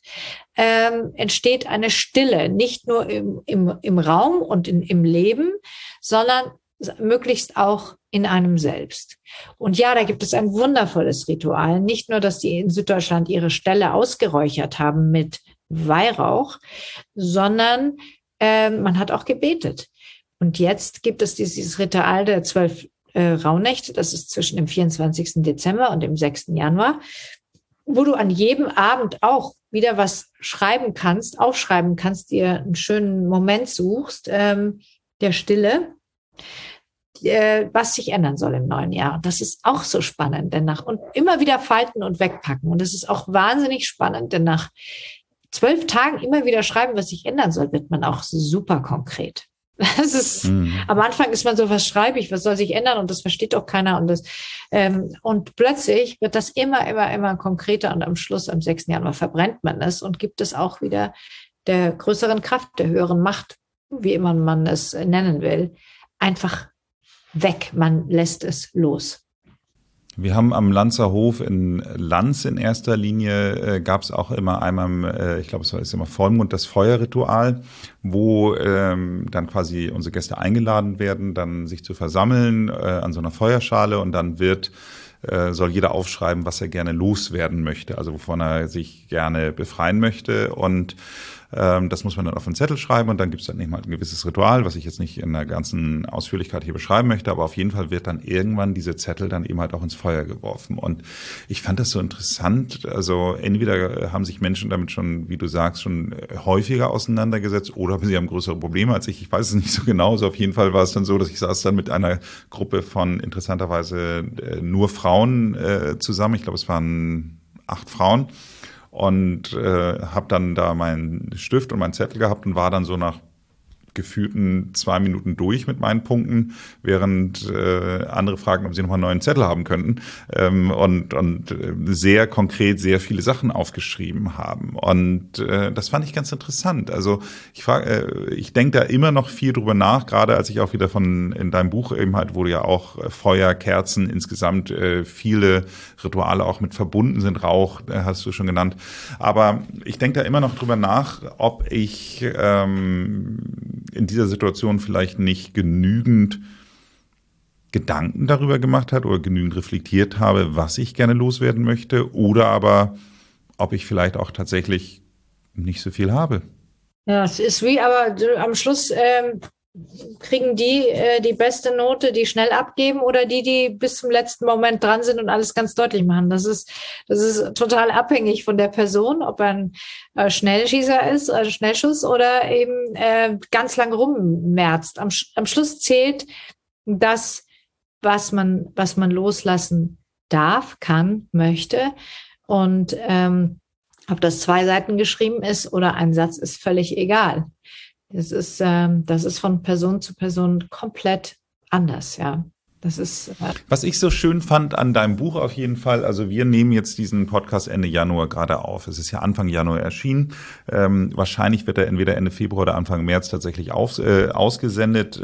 entsteht eine Stille. Nicht nur im Raum und im Leben, sondern möglichst auch in einem selbst. Und ja, da gibt es ein wundervolles Ritual. Nicht nur, dass die in Süddeutschland ihre Ställe ausgeräuchert haben mit Weihrauch, sondern man hat auch gebetet. Und jetzt gibt es dieses Ritual der 12 Rauhnächte. Das ist zwischen dem 24. Dezember und dem 6. Januar, wo du an jedem Abend auch wieder was aufschreiben kannst, dir einen schönen Moment suchst, der Stille, was sich ändern soll im neuen Jahr. Und das ist auch so spannend, und immer wieder falten und wegpacken. Und es ist auch wahnsinnig spannend, denn nach 12 Tagen immer wieder schreiben, was sich ändern soll, wird man auch super konkret. Das ist, am Anfang ist man so, was schreibe ich, was soll sich ändern? Und das versteht auch keiner. Und plötzlich wird das immer konkreter und am Schluss, am 6. Januar, verbrennt man es und gibt es auch wieder der größeren Kraft, der höheren Macht, wie immer man es nennen will, einfach weg. Man lässt es los. Wir haben am Lanzer Hof in Lanz in erster Linie, gab es auch immer einmal, ich glaube, es ist immer Vollmond, das Feuerritual, wo dann quasi unsere Gäste eingeladen werden, dann sich zu versammeln an so einer Feuerschale und dann soll jeder aufschreiben, was er gerne loswerden möchte, also wovon er sich gerne befreien möchte. Und Das muss man dann auf einen Zettel schreiben und dann gibt es dann eben halt ein gewisses Ritual, was ich jetzt nicht in der ganzen Ausführlichkeit hier beschreiben möchte, aber auf jeden Fall wird dann irgendwann diese Zettel dann eben halt auch ins Feuer geworfen. Und ich fand das so interessant. Also entweder haben sich Menschen damit schon, wie du sagst, schon häufiger auseinandergesetzt oder sie haben größere Probleme als ich. Ich weiß es nicht so genau. Also auf jeden Fall war es dann so, dass ich saß dann mit einer Gruppe von interessanterweise nur Frauen zusammen. Ich glaube, es waren 8 Frauen und habe dann da meinen Stift und meinen Zettel gehabt und war dann so nach gefühlten 2 Minuten durch mit meinen Punkten, während andere fragten, ob sie nochmal einen neuen Zettel haben könnten und sehr konkret sehr viele Sachen aufgeschrieben haben. Und das fand ich ganz interessant. Also ich denke da immer noch viel drüber nach, gerade als ich auch wieder in deinem Buch eben halt, wo ja auch Feuer, Kerzen, insgesamt viele Rituale auch mit verbunden sind, Rauch, hast du schon genannt. Aber ich denke da immer noch drüber nach, ob ich in dieser Situation vielleicht nicht genügend Gedanken darüber gemacht hat oder genügend reflektiert habe, was ich gerne loswerden möchte, oder aber ob ich vielleicht auch tatsächlich nicht so viel habe. Ja, es ist aber am Schluss kriegen die beste Note, die schnell abgeben, oder die bis zum letzten Moment dran sind und alles ganz deutlich machen. Das ist total abhängig von der Person, ob er ein Schnellschießer ist, also Schnellschuss, oder eben ganz lang rummerzt. Am Schluss zählt das, was man loslassen darf, kann, möchte. Und ob das 2 Seiten geschrieben ist oder ein Satz, ist völlig egal. Das ist von Person zu Person komplett anders, ja. Das ist. Was ich so schön fand an deinem Buch auf jeden Fall, also wir nehmen jetzt diesen Podcast Ende Januar gerade auf. Es ist ja Anfang Januar erschienen. Wahrscheinlich wird er entweder Ende Februar oder Anfang März tatsächlich ausgesendet.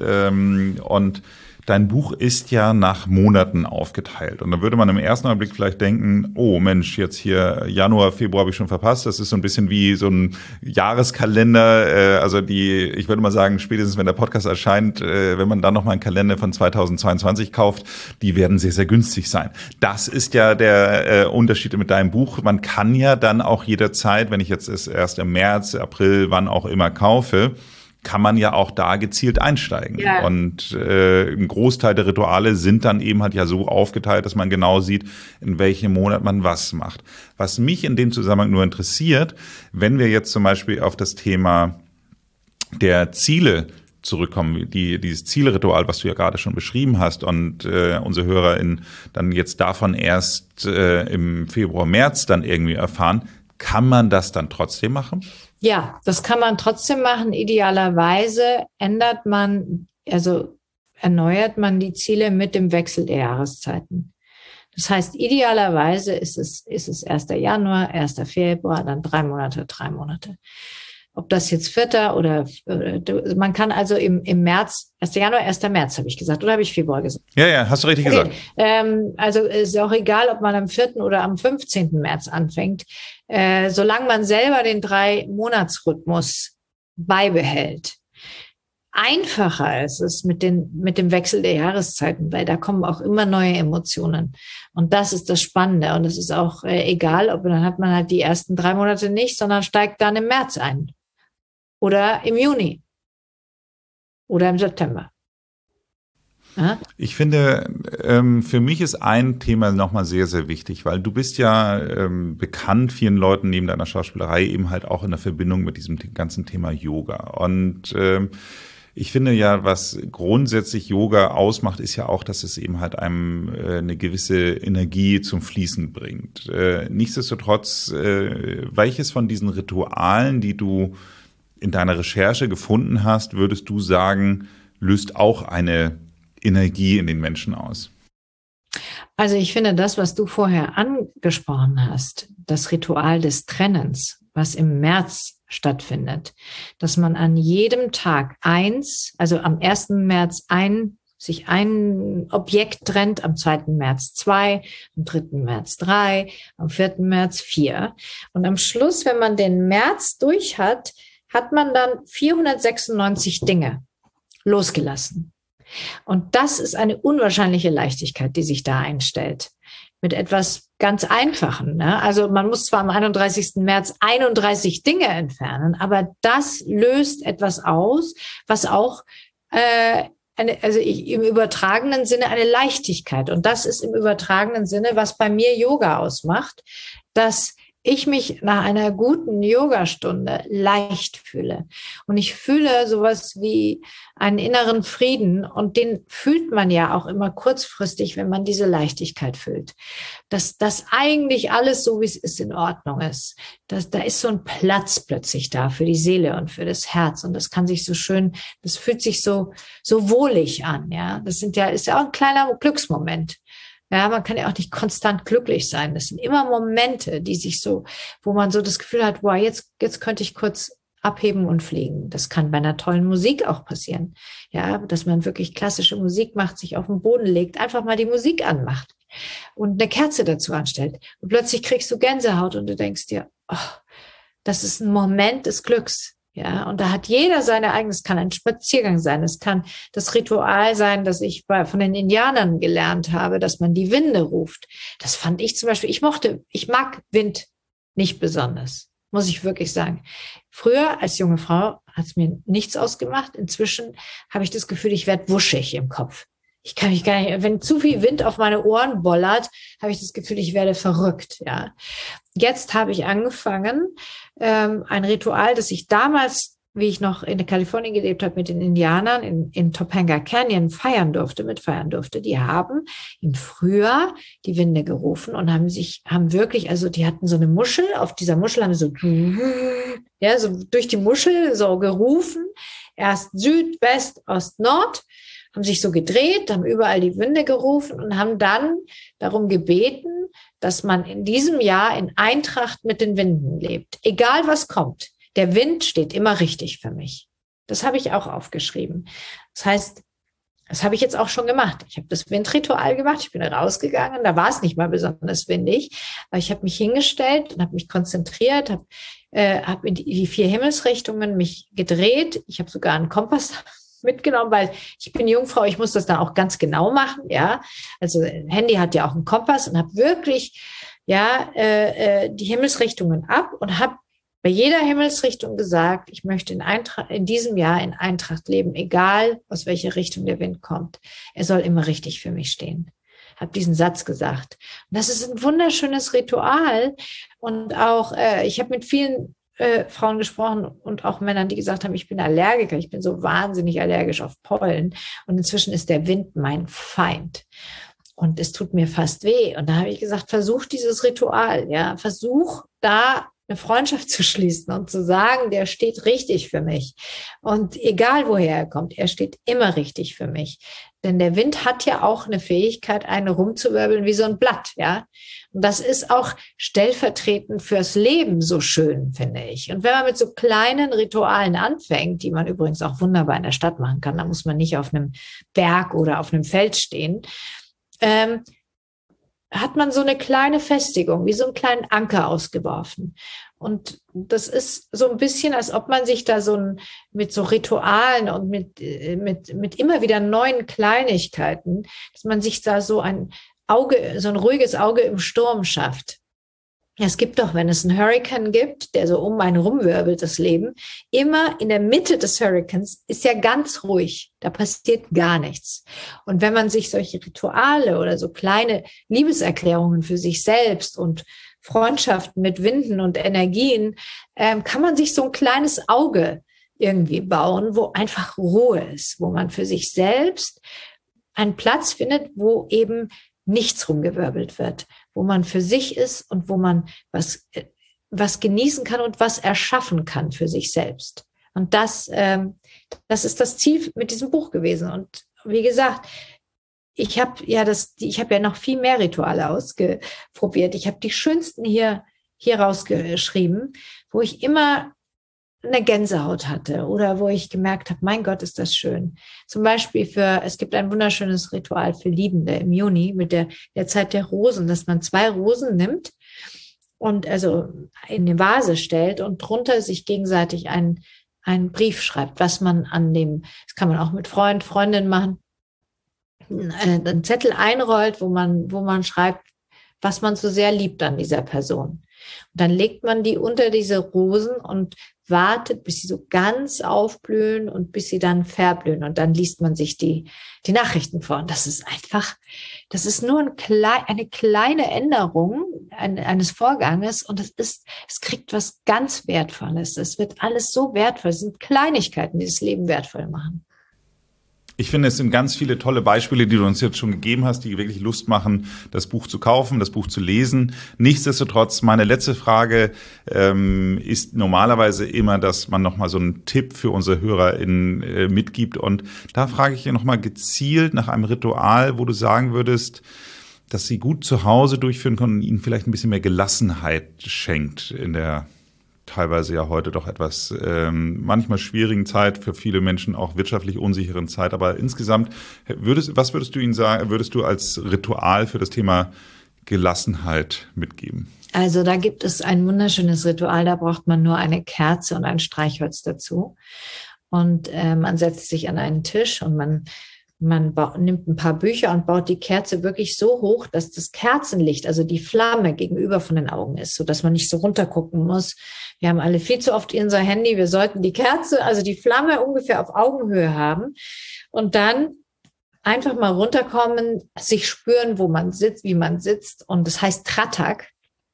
Und dein Buch ist ja nach Monaten aufgeteilt. Und da würde man im ersten Augenblick vielleicht denken, oh Mensch, jetzt hier Januar, Februar habe ich schon verpasst. Das ist so ein bisschen wie so ein Jahreskalender. Ich würde mal sagen, spätestens wenn der Podcast erscheint, wenn man dann nochmal einen Kalender von 2022 kauft, die werden sehr, sehr günstig sein. Das ist ja der Unterschied mit deinem Buch. Man kann ja dann auch jederzeit, wenn ich jetzt es erst im März, April, wann auch immer kaufe, kann man ja auch da gezielt einsteigen. Ja. Und ein Großteil der Rituale sind dann eben halt ja so aufgeteilt, dass man genau sieht, in welchem Monat man was macht. Was mich in dem Zusammenhang nur interessiert, wenn wir jetzt zum Beispiel auf das Thema der Ziele zurückkommen, dieses Zielritual, was du ja gerade schon beschrieben hast, und unsere HörerInnen dann jetzt davon erst im Februar, März dann irgendwie erfahren, kann man das dann trotzdem machen? Ja, das kann man trotzdem machen. Idealerweise erneuert man die Ziele mit dem Wechsel der Jahreszeiten. Das heißt, idealerweise ist es 1. Januar, 1. Februar, dann 3 Monate. Ob das jetzt 4. oder man kann also im März, 1. Januar, 1. März habe ich gesagt, oder habe ich Februar gesagt? Ja, hast du richtig gesagt. Also ist auch egal, ob man am 4. oder am 15. März anfängt, solange man selber den 3-Monats-Rhythmus beibehält. Einfacher ist es mit dem Wechsel der Jahreszeiten, weil da kommen auch immer neue Emotionen. Und das ist das Spannende. Und es ist auch egal, dann hat man halt die ersten 3 Monate nicht, sondern steigt dann im März ein. Oder im Juni. Oder im September. Ja? Ich finde, für mich ist ein Thema nochmal sehr, sehr wichtig, weil du bist ja bekannt vielen Leuten neben deiner Schauspielerei eben halt auch in der Verbindung mit diesem ganzen Thema Yoga. Und ich finde ja, was grundsätzlich Yoga ausmacht, ist ja auch, dass es eben halt einem eine gewisse Energie zum Fließen bringt. Nichtsdestotrotz, welches von diesen Ritualen, die du in deiner Recherche gefunden hast, würdest du sagen, löst auch eine Energie in den Menschen aus? Also ich finde das, was du vorher angesprochen hast, das Ritual des Trennens, was im März stattfindet, dass man an jedem Tag also am 1. März sich ein Objekt trennt, am 2. März 2, am 3. März 3, am 4. März 4. Und am Schluss, wenn man den März durch hat, hat man dann 496 Dinge losgelassen. Und das ist eine unwahrscheinliche Leichtigkeit, die sich da einstellt. mit etwas ganz Einfachen. Ne? Also man muss zwar am 31. März 31 Dinge entfernen, aber das löst etwas aus, was auch im übertragenen Sinne eine Leichtigkeit. Und das ist im übertragenen Sinne, was bei mir Yoga ausmacht, dass ich mich nach einer guten Yogastunde leicht fühle. Und ich fühle sowas wie einen inneren Frieden. Und den fühlt man ja auch immer kurzfristig, wenn man diese Leichtigkeit fühlt. Dass das eigentlich alles so, wie es ist, in Ordnung ist. Da ist so ein Platz plötzlich da für die Seele und für das Herz. Und das kann sich so schön, das fühlt sich so wohlig an. Ja, ist ja auch ein kleiner Glücksmoment. Ja, man kann ja auch nicht konstant glücklich sein. Das sind immer Momente, die sich so, wo man so das Gefühl hat, wow, jetzt könnte ich kurz abheben und fliegen. Das kann bei einer tollen Musik auch passieren. Ja, dass man wirklich klassische Musik macht, sich auf den Boden legt, einfach mal die Musik anmacht und eine Kerze dazu anstellt. Und plötzlich kriegst du Gänsehaut und du denkst dir, oh, das ist ein Moment des Glücks. Ja, und da hat jeder seine eigene, es kann ein Spaziergang sein, es kann das Ritual sein, das ich von den Indianern gelernt habe, dass man die Winde ruft. Das fand ich zum Beispiel, ich mag Wind nicht besonders, muss ich wirklich sagen. Früher als junge Frau hat es mir nichts ausgemacht. Inzwischen habe ich das Gefühl, ich werde wuschig im Kopf. Ich kann mich gar nicht, wenn zu viel Wind auf meine Ohren bollert, habe ich das Gefühl, ich werde verrückt, ja. Jetzt habe ich angefangen, ein Ritual, das ich damals, wie ich noch in Kalifornien gelebt habe, mit den Indianern in Topanga Canyon mitfeiern durfte. Die haben im Frühjahr die Winde gerufen und haben wirklich, also die hatten so eine Muschel, auf dieser Muschel haben sie so durch die Muschel so gerufen, erst Süd, West, Ost, Nord, haben sich so gedreht, haben überall die Winde gerufen und haben dann darum gebeten, dass man in diesem Jahr in Eintracht mit den Winden lebt. Egal was kommt, der Wind steht immer richtig für mich. Das habe ich auch aufgeschrieben. Das heißt, das habe ich jetzt auch schon gemacht. Ich habe das Windritual gemacht, ich bin rausgegangen, da war es nicht mal besonders windig, aber ich habe mich hingestellt und habe mich konzentriert, habe in die 4 Himmelsrichtungen mich gedreht. Ich habe sogar einen Kompass mitgenommen, weil ich bin Jungfrau, ich muss das dann auch ganz genau machen, ja. Also Handy hat ja auch einen Kompass und habe wirklich, die Himmelsrichtungen ab und habe bei jeder Himmelsrichtung gesagt, ich möchte in diesem Jahr in Eintracht leben, egal aus welcher Richtung der Wind kommt. Er soll immer richtig für mich stehen. Habe diesen Satz gesagt. Und das ist ein wunderschönes Ritual. Und auch, ich habe mit vielen Frauen gesprochen und auch Männern, die gesagt haben, ich bin Allergiker, ich bin so wahnsinnig allergisch auf Pollen und inzwischen ist der Wind mein Feind und es tut mir fast weh. Und da habe ich gesagt, versuch dieses Ritual, ja, versuch da eine Freundschaft zu schließen und zu sagen, der steht richtig für mich. Und egal woher er kommt, er steht immer richtig für mich. Denn der Wind hat ja auch eine Fähigkeit, einen rumzuwirbeln wie so ein Blatt, ja. Und das ist auch stellvertretend fürs Leben so schön, finde ich. Und wenn man mit so kleinen Ritualen anfängt, die man übrigens auch wunderbar in der Stadt machen kann, da muss man nicht auf einem Berg oder auf einem Feld stehen, hat man so eine kleine Festigung, wie so einen kleinen Anker ausgeworfen. Und das ist so ein bisschen, als ob man sich da mit so Ritualen und mit immer wieder neuen Kleinigkeiten, dass man sich da so ein ruhiges Auge im Sturm schafft. Ja, es gibt doch, wenn es einen Hurrikan gibt, der so um einen rumwirbelt, das Leben, immer in der Mitte des Hurrikans ist ja ganz ruhig. Da passiert gar nichts. Und wenn man sich solche Rituale oder so kleine Liebeserklärungen für sich selbst und Freundschaften mit Winden und Energien, kann man sich so ein kleines Auge irgendwie bauen, wo einfach Ruhe ist, wo man für sich selbst einen Platz findet, wo eben nichts rumgewirbelt wird, wo man für sich ist und wo man was genießen kann und was erschaffen kann für sich selbst. Und das ist das Ziel mit diesem Buch gewesen. Und wie gesagt, ich habe ja noch viel mehr Rituale ausprobiert. Ich habe die schönsten hier rausgeschrieben, wo ich immer eine Gänsehaut hatte oder wo ich gemerkt habe, mein Gott, ist das schön. Zum Beispiel es gibt ein wunderschönes Ritual für Liebende im Juni mit der Zeit der Rosen, dass man 2 Rosen nimmt und also in eine Vase stellt und drunter sich gegenseitig einen Brief schreibt, was man das kann man auch mit Freundin machen, einen Zettel einrollt, wo man schreibt, was man so sehr liebt an dieser Person. Und dann legt man die unter diese Rosen und wartet, bis sie so ganz aufblühen und bis sie dann verblühen. Und dann liest man sich die Nachrichten vor. Und das ist nur eine kleine Änderung eines Vorganges. Und es kriegt was ganz Wertvolles. Es wird alles so wertvoll. Es sind Kleinigkeiten, die das Leben wertvoll machen. Ich finde, es sind ganz viele tolle Beispiele, die du uns jetzt schon gegeben hast, die wirklich Lust machen, das Buch zu kaufen, das Buch zu lesen. Nichtsdestotrotz, meine letzte Frage ist normalerweise immer, dass man nochmal so einen Tipp für unsere HörerInnen mitgibt. Und da frage ich dich nochmal gezielt nach einem Ritual, wo du sagen würdest, dass sie gut zu Hause durchführen können und ihnen vielleicht ein bisschen mehr Gelassenheit schenkt in der teilweise ja heute doch etwas manchmal schwierigen Zeit, für viele Menschen auch wirtschaftlich unsicheren Zeit. Aber insgesamt, was würdest du ihnen sagen, würdest du als Ritual für das Thema Gelassenheit mitgeben? Also da gibt es ein wunderschönes Ritual, da braucht man nur eine Kerze und ein Streichholz dazu. Und man setzt sich an einen Tisch und man nimmt ein paar Bücher und baut die Kerze wirklich so hoch, dass das Kerzenlicht, also die Flamme gegenüber von den Augen ist, so dass man nicht so runtergucken muss. Wir haben alle viel zu oft unser Handy. Wir sollten die Kerze, also die Flamme ungefähr auf Augenhöhe haben und dann einfach mal runterkommen, sich spüren, wo man sitzt, wie man sitzt. Und das heißt Tratak.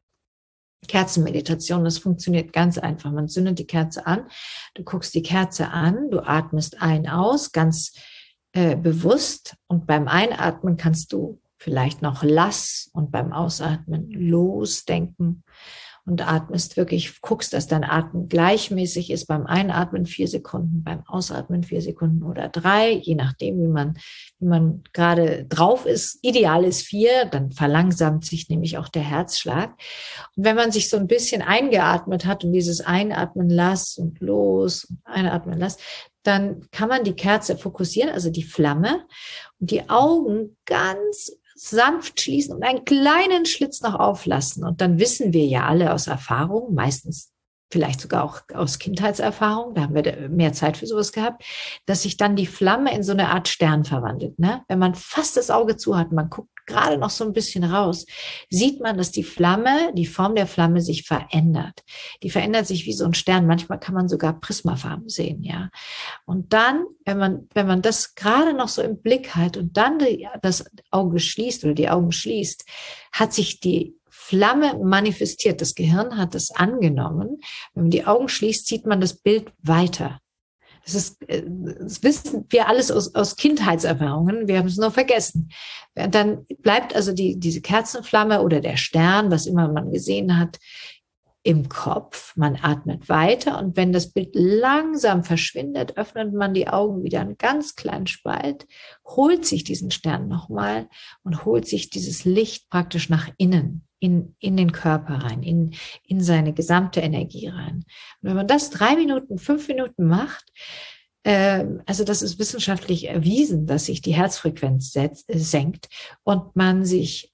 Kerzenmeditation, das funktioniert ganz einfach. Man zündet die Kerze an, du guckst die Kerze an, du atmest ein, aus, ganz bewusst, und beim Einatmen kannst du vielleicht noch lass und beim Ausatmen losdenken und atmest wirklich, guckst, dass dein Atmen gleichmäßig ist. Beim Einatmen 4 Sekunden, beim Ausatmen 4 Sekunden oder 3, je nachdem, wie man gerade drauf ist. Ideal ist 4, dann verlangsamt sich nämlich auch der Herzschlag. Und wenn man sich so ein bisschen eingeatmet hat und dieses Einatmen lass und los und Einatmen lass, dann kann man die Kerze fokussieren, also die Flamme, und die Augen ganz sanft schließen und einen kleinen Schlitz noch auflassen. Und dann wissen wir ja alle aus Erfahrung, meistens vielleicht sogar auch aus Kindheitserfahrung, da haben wir mehr Zeit für sowas gehabt, dass sich dann die Flamme in so eine Art Stern verwandelt. Ne? Wenn man fast das Auge zu hat, man guckt gerade noch so ein bisschen raus, sieht man, dass die Form der Flamme sich verändert. Die verändert sich wie so ein Stern. Manchmal kann man sogar Prismafarben sehen, ja. Und dann, wenn man das gerade noch so im Blick hat und dann das Auge schließt oder die Augen schließt, hat sich die Flamme manifestiert. Das Gehirn hat es angenommen. Wenn man die Augen schließt, sieht man das Bild weiter. Das wissen wir alles aus Kindheitserfahrungen. Wir haben es nur vergessen. Dann bleibt also diese Kerzenflamme oder der Stern, was immer man gesehen hat, im Kopf. Man atmet weiter und wenn das Bild langsam verschwindet, öffnet man die Augen wieder einen ganz kleinen Spalt, holt sich diesen Stern nochmal und holt sich dieses Licht praktisch nach innen, in den Körper rein, in seine gesamte Energie rein. Und wenn man das 3 Minuten, 5 Minuten macht, also das ist wissenschaftlich erwiesen, dass sich die Herzfrequenz senkt und man sich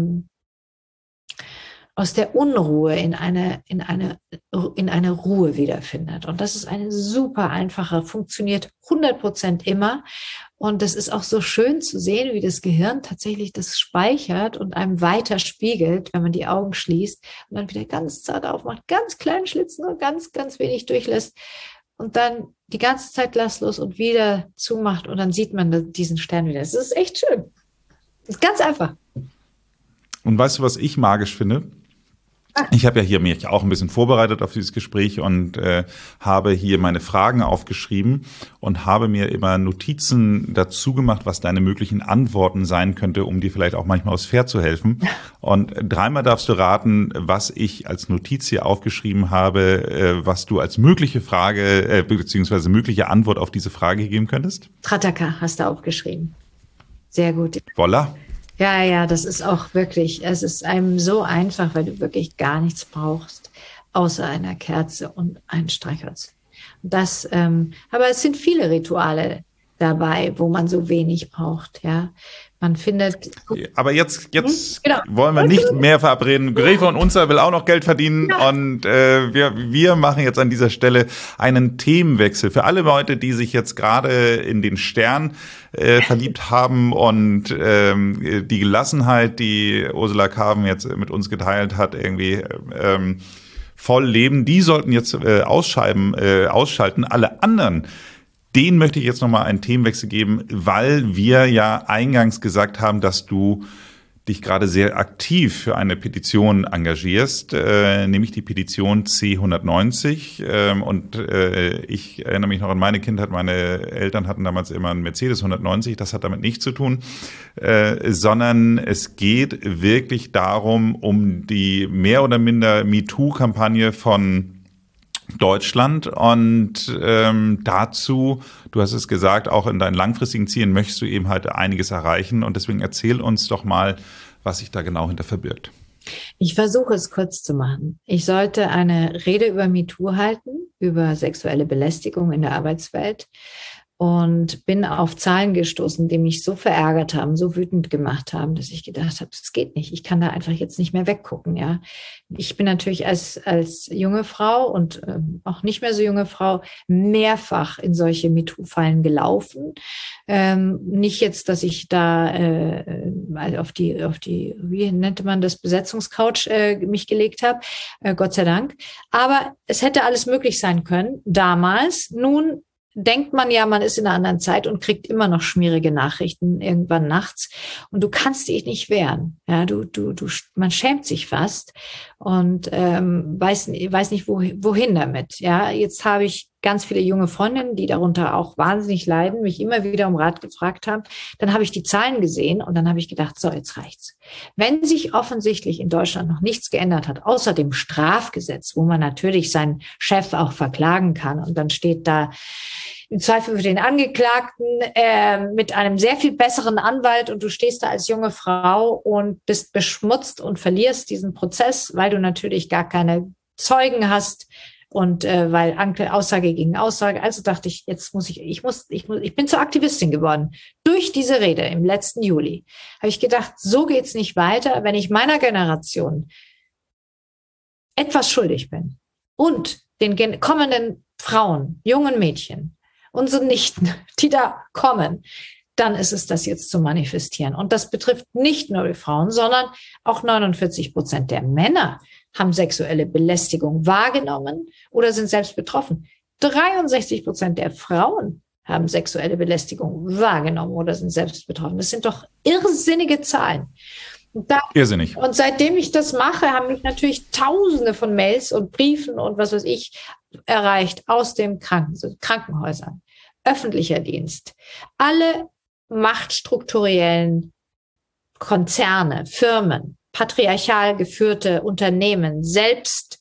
aus der Unruhe in eine Ruhe wiederfindet. Und das ist eine super einfache, funktioniert 100% immer. Und das ist auch so schön zu sehen, wie das Gehirn tatsächlich das speichert und einem weiter spiegelt, wenn man die Augen schließt und dann wieder ganz zart aufmacht, ganz kleinen Schlitz, nur ganz, ganz wenig durchlässt und dann die ganze Zeit lasslos und wieder zumacht und dann sieht man diesen Stern wieder. Das ist echt schön. Das ist ganz einfach. Und weißt du, was ich magisch finde? Ich habe ja hier mich auch ein bisschen vorbereitet auf dieses Gespräch und habe hier meine Fragen aufgeschrieben und habe mir immer Notizen dazu gemacht, was deine möglichen Antworten sein könnte, um dir vielleicht auch manchmal aufs Pferd zu helfen. Und 3-mal darfst du raten, was ich als Notiz hier aufgeschrieben habe, was du als mögliche Frage beziehungsweise mögliche Antwort auf diese Frage geben könntest. Trataka hast du aufgeschrieben. Sehr gut. Voilà. Ja, das ist auch wirklich, es ist einem so einfach, weil du wirklich gar nichts brauchst, außer einer Kerze und ein Streichholz. Aber es sind viele Rituale. dabei, wo man so wenig braucht, ja. Man findet. Aber jetzt genau. Wollen wir nicht mehr verabreden. Greve und Unzer will auch noch Geld verdienen. Ja. Und wir machen jetzt an dieser Stelle einen Themenwechsel. Für alle Leute, die sich jetzt gerade in den Stern verliebt haben und die Gelassenheit, die Ursula Carven jetzt mit uns geteilt hat, irgendwie voll leben, die sollten jetzt ausschalten. Alle anderen, denen möchte ich jetzt nochmal einen Themenwechsel geben, weil wir ja eingangs gesagt haben, dass du dich gerade sehr aktiv für eine Petition engagierst, nämlich die Petition C190. Ich erinnere mich noch an meine Kindheit. Meine Eltern hatten damals immer einen Mercedes 190. Das hat damit nichts zu tun, sondern es geht wirklich darum, um die mehr oder minder MeToo-Kampagne von Deutschland und dazu, du hast es gesagt, auch in deinen langfristigen Zielen möchtest du eben halt einiges erreichen und deswegen erzähl uns doch mal, was sich da genau hinter verbirgt. Ich versuche es kurz zu machen. Ich sollte eine Rede über MeToo halten, über sexuelle Belästigung in der Arbeitswelt und bin auf Zahlen gestoßen, die mich so verärgert haben, so wütend gemacht haben, dass ich gedacht habe, es geht nicht. Ich kann da einfach jetzt nicht mehr weggucken. Ja, ich bin natürlich als junge Frau und auch nicht mehr so junge Frau mehrfach in solche MeToo-Fallen gelaufen. Nicht jetzt, dass ich da auf die, wie nannte man das, Besetzungscouch mich gelegt habe, Gott sei Dank. Aber es hätte alles möglich sein können damals. Nun denkt man ja, man ist in einer anderen Zeit und kriegt immer noch schmierige Nachrichten irgendwann nachts und du kannst dich nicht wehren. Ja, man schämt sich fast und weiß nicht wohin damit. Ja, jetzt habe ich ganz viele junge Freundinnen, die darunter auch wahnsinnig leiden, mich immer wieder um Rat gefragt haben. Dann habe ich die Zahlen gesehen und dann habe ich gedacht, so, jetzt reicht's. Wenn sich offensichtlich in Deutschland noch nichts geändert hat, außer dem Strafgesetz, wo man natürlich seinen Chef auch verklagen kann und dann steht da im Zweifel für den Angeklagten mit einem sehr viel besseren Anwalt und du stehst da als junge Frau und bist beschmutzt und verlierst diesen Prozess, weil du natürlich gar keine Zeugen hast. Und weil Aussage gegen Aussage, also dachte ich, jetzt ich bin zur Aktivistin geworden. Durch diese Rede im letzten Juli habe ich gedacht, so geht's nicht weiter, wenn ich meiner Generation etwas schuldig bin und den kommenden Frauen, jungen Mädchen, unsere Nichten, die da kommen, dann ist es das jetzt zu manifestieren. Und das betrifft nicht nur die Frauen, sondern auch 49% der Männer haben sexuelle Belästigung wahrgenommen oder sind selbst betroffen. 63% der Frauen haben sexuelle Belästigung wahrgenommen oder sind selbst betroffen. Das sind doch irrsinnige Zahlen. Irrsinnig. Und seitdem ich das mache, haben mich natürlich Tausende von Mails und Briefen und was weiß ich erreicht aus den Krankenhäusern, öffentlicher Dienst. Alle machtstrukturellen Konzerne, Firmen, patriarchal geführte Unternehmen, selbst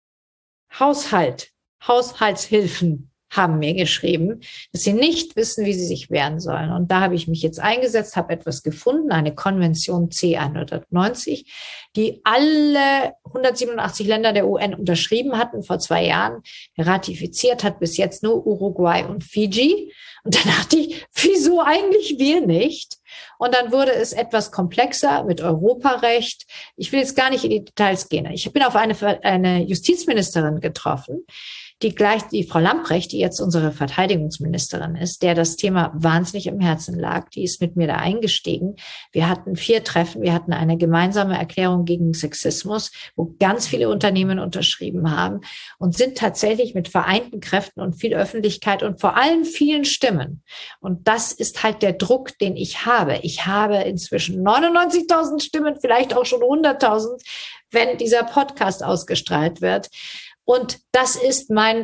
Haushaltshilfen haben mir geschrieben, dass sie nicht wissen, wie sie sich wehren sollen. Und da habe ich mich jetzt eingesetzt, habe etwas gefunden, eine Konvention C190, die alle 187 Länder der UN unterschrieben hatten vor 2 Jahren, ratifiziert hat bis jetzt nur Uruguay und Fiji. Und dann dachte ich, wieso eigentlich wir nicht? Und dann wurde es etwas komplexer mit Europarecht. Ich will jetzt gar nicht in die Details gehen. Ich bin auf eine Justizministerin getroffen, die Frau Lamprecht, die jetzt unsere Verteidigungsministerin ist, der das Thema wahnsinnig im Herzen lag, die ist mit mir da eingestiegen. Wir hatten 4 Treffen, wir hatten eine gemeinsame Erklärung gegen Sexismus, wo ganz viele Unternehmen unterschrieben haben und sind tatsächlich mit vereinten Kräften und viel Öffentlichkeit und vor allem vielen Stimmen. Und das ist halt der Druck, den ich habe. Ich habe inzwischen 99.000 Stimmen, vielleicht auch schon 100.000, wenn dieser Podcast ausgestrahlt wird. Und das ist mein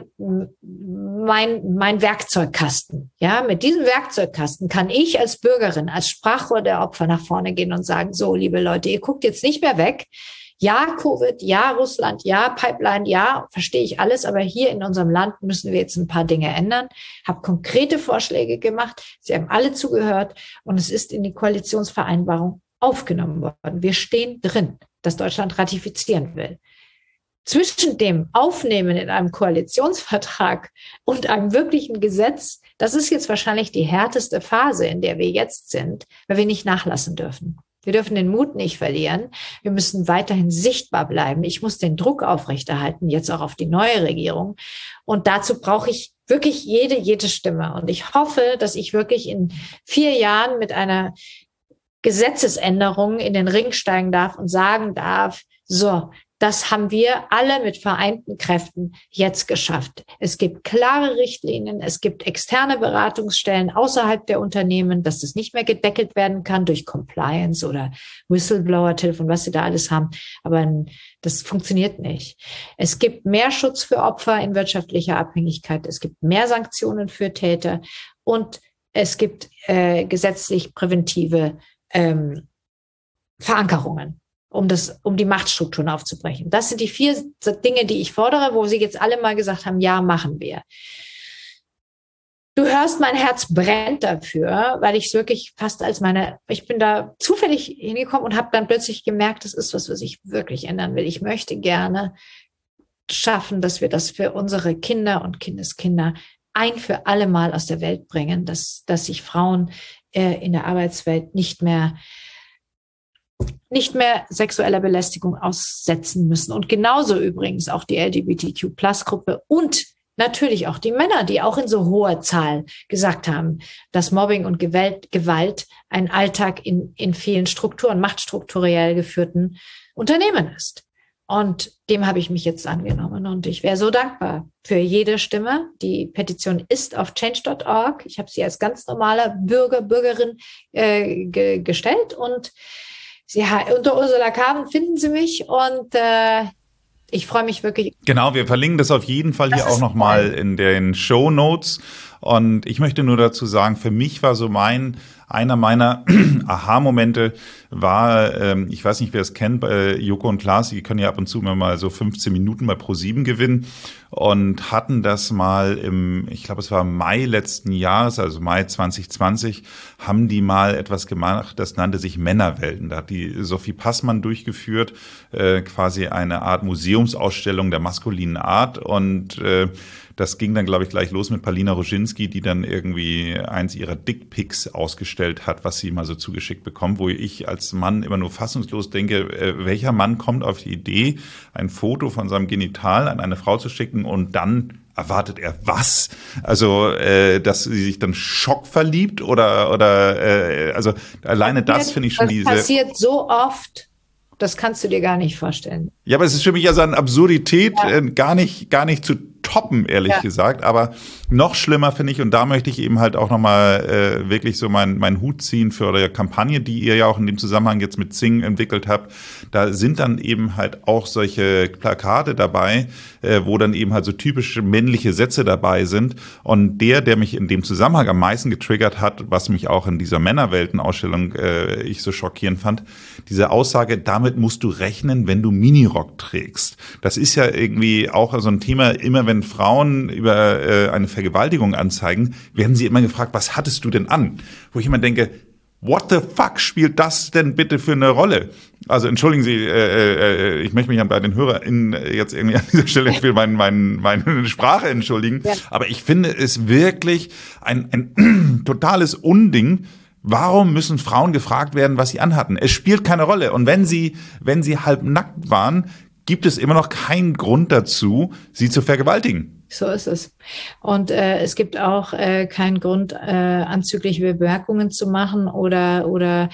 Werkzeugkasten. Ja, mit diesem Werkzeugkasten kann ich als Bürgerin, als Sprachrohr der Opfer nach vorne gehen und sagen, so, liebe Leute, ihr guckt jetzt nicht mehr weg. Ja, Covid, ja, Russland, ja, Pipeline, ja, verstehe ich alles. Aber hier in unserem Land müssen wir jetzt ein paar Dinge ändern. Habe konkrete Vorschläge gemacht. Sie haben alle zugehört und es ist in die Koalitionsvereinbarung aufgenommen worden. Wir stehen drin, dass Deutschland ratifizieren will. zwischen dem Aufnehmen in einem Koalitionsvertrag und einem wirklichen Gesetz, das ist jetzt wahrscheinlich die härteste Phase, in der wir jetzt sind, weil wir nicht nachlassen dürfen. Wir dürfen den Mut nicht verlieren. Wir müssen weiterhin sichtbar bleiben. Ich muss den Druck aufrechterhalten, jetzt auch auf die neue Regierung. Und dazu brauche ich wirklich jede Stimme. Und ich hoffe, dass ich wirklich in 4 Jahren mit einer Gesetzesänderung in den Ring steigen darf und sagen darf, so, das haben wir alle mit vereinten Kräften jetzt geschafft. Es gibt klare Richtlinien, es gibt externe Beratungsstellen außerhalb der Unternehmen, dass das nicht mehr gedeckelt werden kann durch Compliance oder Whistleblower-Telefon, was sie da alles haben. Aber das funktioniert nicht. Es gibt mehr Schutz für Opfer in wirtschaftlicher Abhängigkeit. Es gibt mehr Sanktionen für Täter und es gibt gesetzlich präventive Verankerungen, um die Machtstrukturen aufzubrechen. Das sind die 4 Dinge, die ich fordere, wo Sie jetzt alle mal gesagt haben, ja, machen wir. Du hörst, mein Herz brennt dafür, weil ich es wirklich fast ich bin da zufällig hingekommen und habe dann plötzlich gemerkt, das ist was ich wirklich ändern will. Ich möchte gerne schaffen, dass wir das für unsere Kinder und Kindeskinder ein für alle Mal aus der Welt bringen, dass sich Frauen in der Arbeitswelt nicht mehr sexueller Belästigung aussetzen müssen. Und genauso übrigens auch die LGBTQ+-Gruppe und natürlich auch die Männer, die auch in so hoher Zahl gesagt haben, dass Mobbing und Gewalt ein Alltag in vielen Strukturen, machtstrukturell geführten Unternehmen ist. Und dem habe ich mich jetzt angenommen und ich wäre so dankbar für jede Stimme. Die Petition ist auf change.org. Ich habe sie als ganz normaler Bürgerin gestellt und unter Ursula Carven finden Sie mich und ich freue mich wirklich. Genau, wir verlinken das auf jeden Fall hier auch nochmal in den Shownotes. Und ich möchte nur dazu sagen, für mich war so einer meiner Aha-Momente war, ich weiß nicht, wer es kennt, bei Joko und Klaas, die können ja ab und zu mal so 15 Minuten bei ProSieben gewinnen und hatten das mal ich glaube, es war Mai letzten Jahres, also Mai 2020, haben die mal etwas gemacht, das nannte sich Männerwelten. Da hat die Sophie Passmann durchgeführt, quasi eine Art Museumsausstellung der maskulinen Art und das ging dann, glaube ich, gleich los mit Paulina Roginski, die dann irgendwie eins ihrer Dickpics ausgestellt hat, was sie mal so zugeschickt bekommt, wo ich als Mann immer nur fassungslos denke, welcher Mann kommt auf die Idee, ein Foto von seinem Genital an eine Frau zu schicken und dann erwartet er was? Also, dass sie sich dann schockverliebt oder also alleine das finde ich schon Das passiert so oft. Das kannst du dir gar nicht vorstellen. Ja, aber es ist für mich also an Absurdität gar nicht zu toppen, ehrlich gesagt. Aber noch schlimmer finde ich, und da möchte ich eben halt auch nochmal wirklich so meinen Hut ziehen für eure Kampagne, die ihr ja auch in dem Zusammenhang jetzt mit Sing entwickelt habt. Da sind dann eben halt auch solche Plakate dabei, wo dann eben halt so typische männliche Sätze dabei sind. Und der mich in dem Zusammenhang am meisten getriggert hat, was mich auch in dieser Männerwelten-Ausstellung ich so schockierend fand, diese Aussage, damit musst du rechnen, wenn du Minirock trägst. Das ist ja irgendwie auch so ein Thema, immer wenn Frauen über eine Vergewaltigung anzeigen, werden sie immer gefragt, was hattest du denn an? Wo ich immer denke, what the fuck spielt das denn bitte für eine Rolle? Also entschuldigen Sie, ich möchte mich bei den HörerInnen jetzt irgendwie an dieser Stelle für meine Sprache entschuldigen, aber ich finde es wirklich ein totales Unding. Warum müssen Frauen gefragt werden, was sie anhatten? Es spielt keine Rolle. Und wenn sie halb nackt waren, gibt es immer noch keinen Grund dazu, sie zu vergewaltigen. So ist es. Und es gibt auch keinen Grund, anzügliche Bemerkungen zu machen oder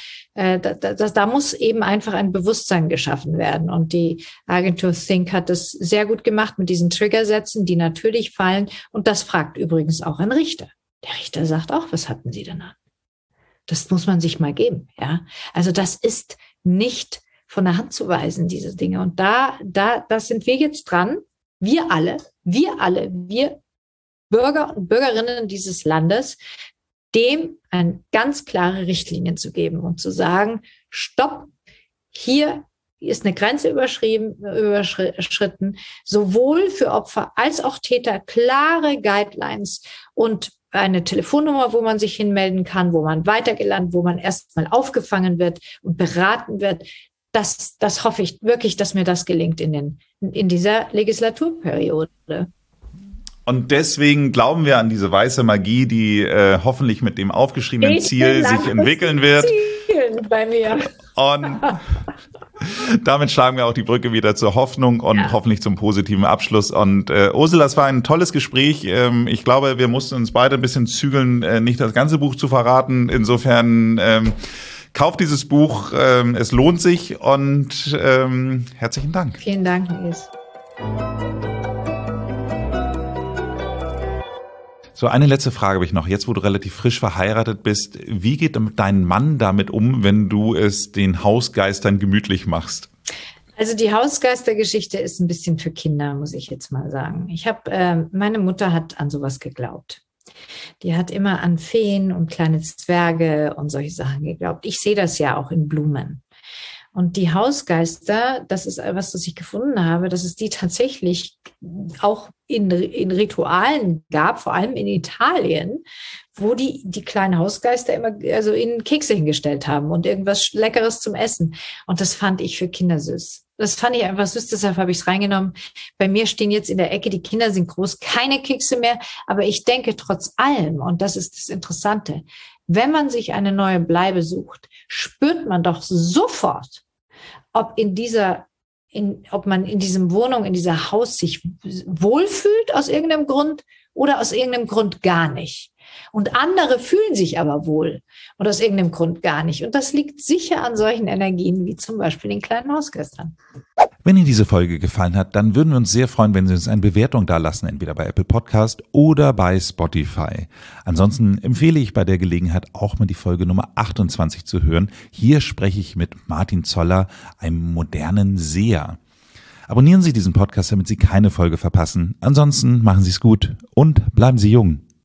da muss eben einfach ein Bewusstsein geschaffen werden. Und die Agentur Think hat das sehr gut gemacht mit diesen Triggersätzen, die natürlich fallen. Und das fragt übrigens auch ein Richter. Der Richter sagt auch, was hatten Sie denn an? Das muss man sich mal geben, ja. Also das ist nicht von der Hand zu weisen, diese Dinge. Und da sind wir jetzt dran. Wir alle, wir Bürger und Bürgerinnen dieses Landes, dem ganz klare Richtlinien zu geben und zu sagen, stopp, hier ist eine Grenze überschritten, sowohl für Opfer als auch Täter, klare Guidelines und eine Telefonnummer, wo man sich hinmelden kann, wo man weitergelandet, wo man erstmal aufgefangen wird und beraten wird. Das hoffe ich wirklich, dass mir das gelingt in den in dieser Legislaturperiode. Und deswegen glauben wir an diese weiße Magie, die hoffentlich mit dem aufgeschriebenen Ziel sich entwickeln wird. Zielen bei mir. Und damit schlagen wir auch die Brücke wieder zur Hoffnung und hoffentlich zum positiven Abschluss. Und Ursula, es war ein tolles Gespräch. Ich glaube, wir mussten uns beide ein bisschen zügeln, nicht das ganze Buch zu verraten. Insofern kauft dieses Buch, es lohnt sich und herzlichen Dank. Vielen Dank, Nils. So, eine letzte Frage habe ich noch. Jetzt, wo du relativ frisch verheiratet bist, wie geht dein Mann damit um, wenn du es den Hausgeistern gemütlich machst? Also die Hausgeistergeschichte ist ein bisschen für Kinder, muss ich jetzt mal sagen. Meine Mutter hat an sowas geglaubt. Die hat immer an Feen und kleine Zwerge und solche Sachen geglaubt. Ich sehe das ja auch in Blumen. Und die Hausgeister, das ist etwas, was ich gefunden habe, dass es die tatsächlich auch in Ritualen gab, vor allem in Italien, wo die kleinen Hausgeister immer in Kekse hingestellt haben und irgendwas Leckeres zum Essen. Und das fand ich für Kinder süß. Das fand ich einfach süß, deshalb habe ich es reingenommen. Bei mir stehen jetzt in der Ecke, die Kinder sind groß, keine Kekse mehr, aber ich denke trotz allem, und das ist das Interessante, wenn man sich eine neue Bleibe sucht, spürt man doch sofort, ob man in diesem Wohnung, in dieser Haus sich wohlfühlt aus irgendeinem Grund oder aus irgendeinem Grund gar nicht. Und andere fühlen sich aber wohl und aus irgendeinem Grund gar nicht. Und das liegt sicher an solchen Energien wie zum Beispiel den kleinen Hausgeistern. Wenn Ihnen diese Folge gefallen hat, dann würden wir uns sehr freuen, wenn Sie uns eine Bewertung dalassen, entweder bei Apple Podcast oder bei Spotify. Ansonsten empfehle ich bei der Gelegenheit auch mal die Folge Nummer 28 zu hören. Hier spreche ich mit Martin Zoller, einem modernen Seher. Abonnieren Sie diesen Podcast, damit Sie keine Folge verpassen. Ansonsten machen Sie es gut und bleiben Sie jung.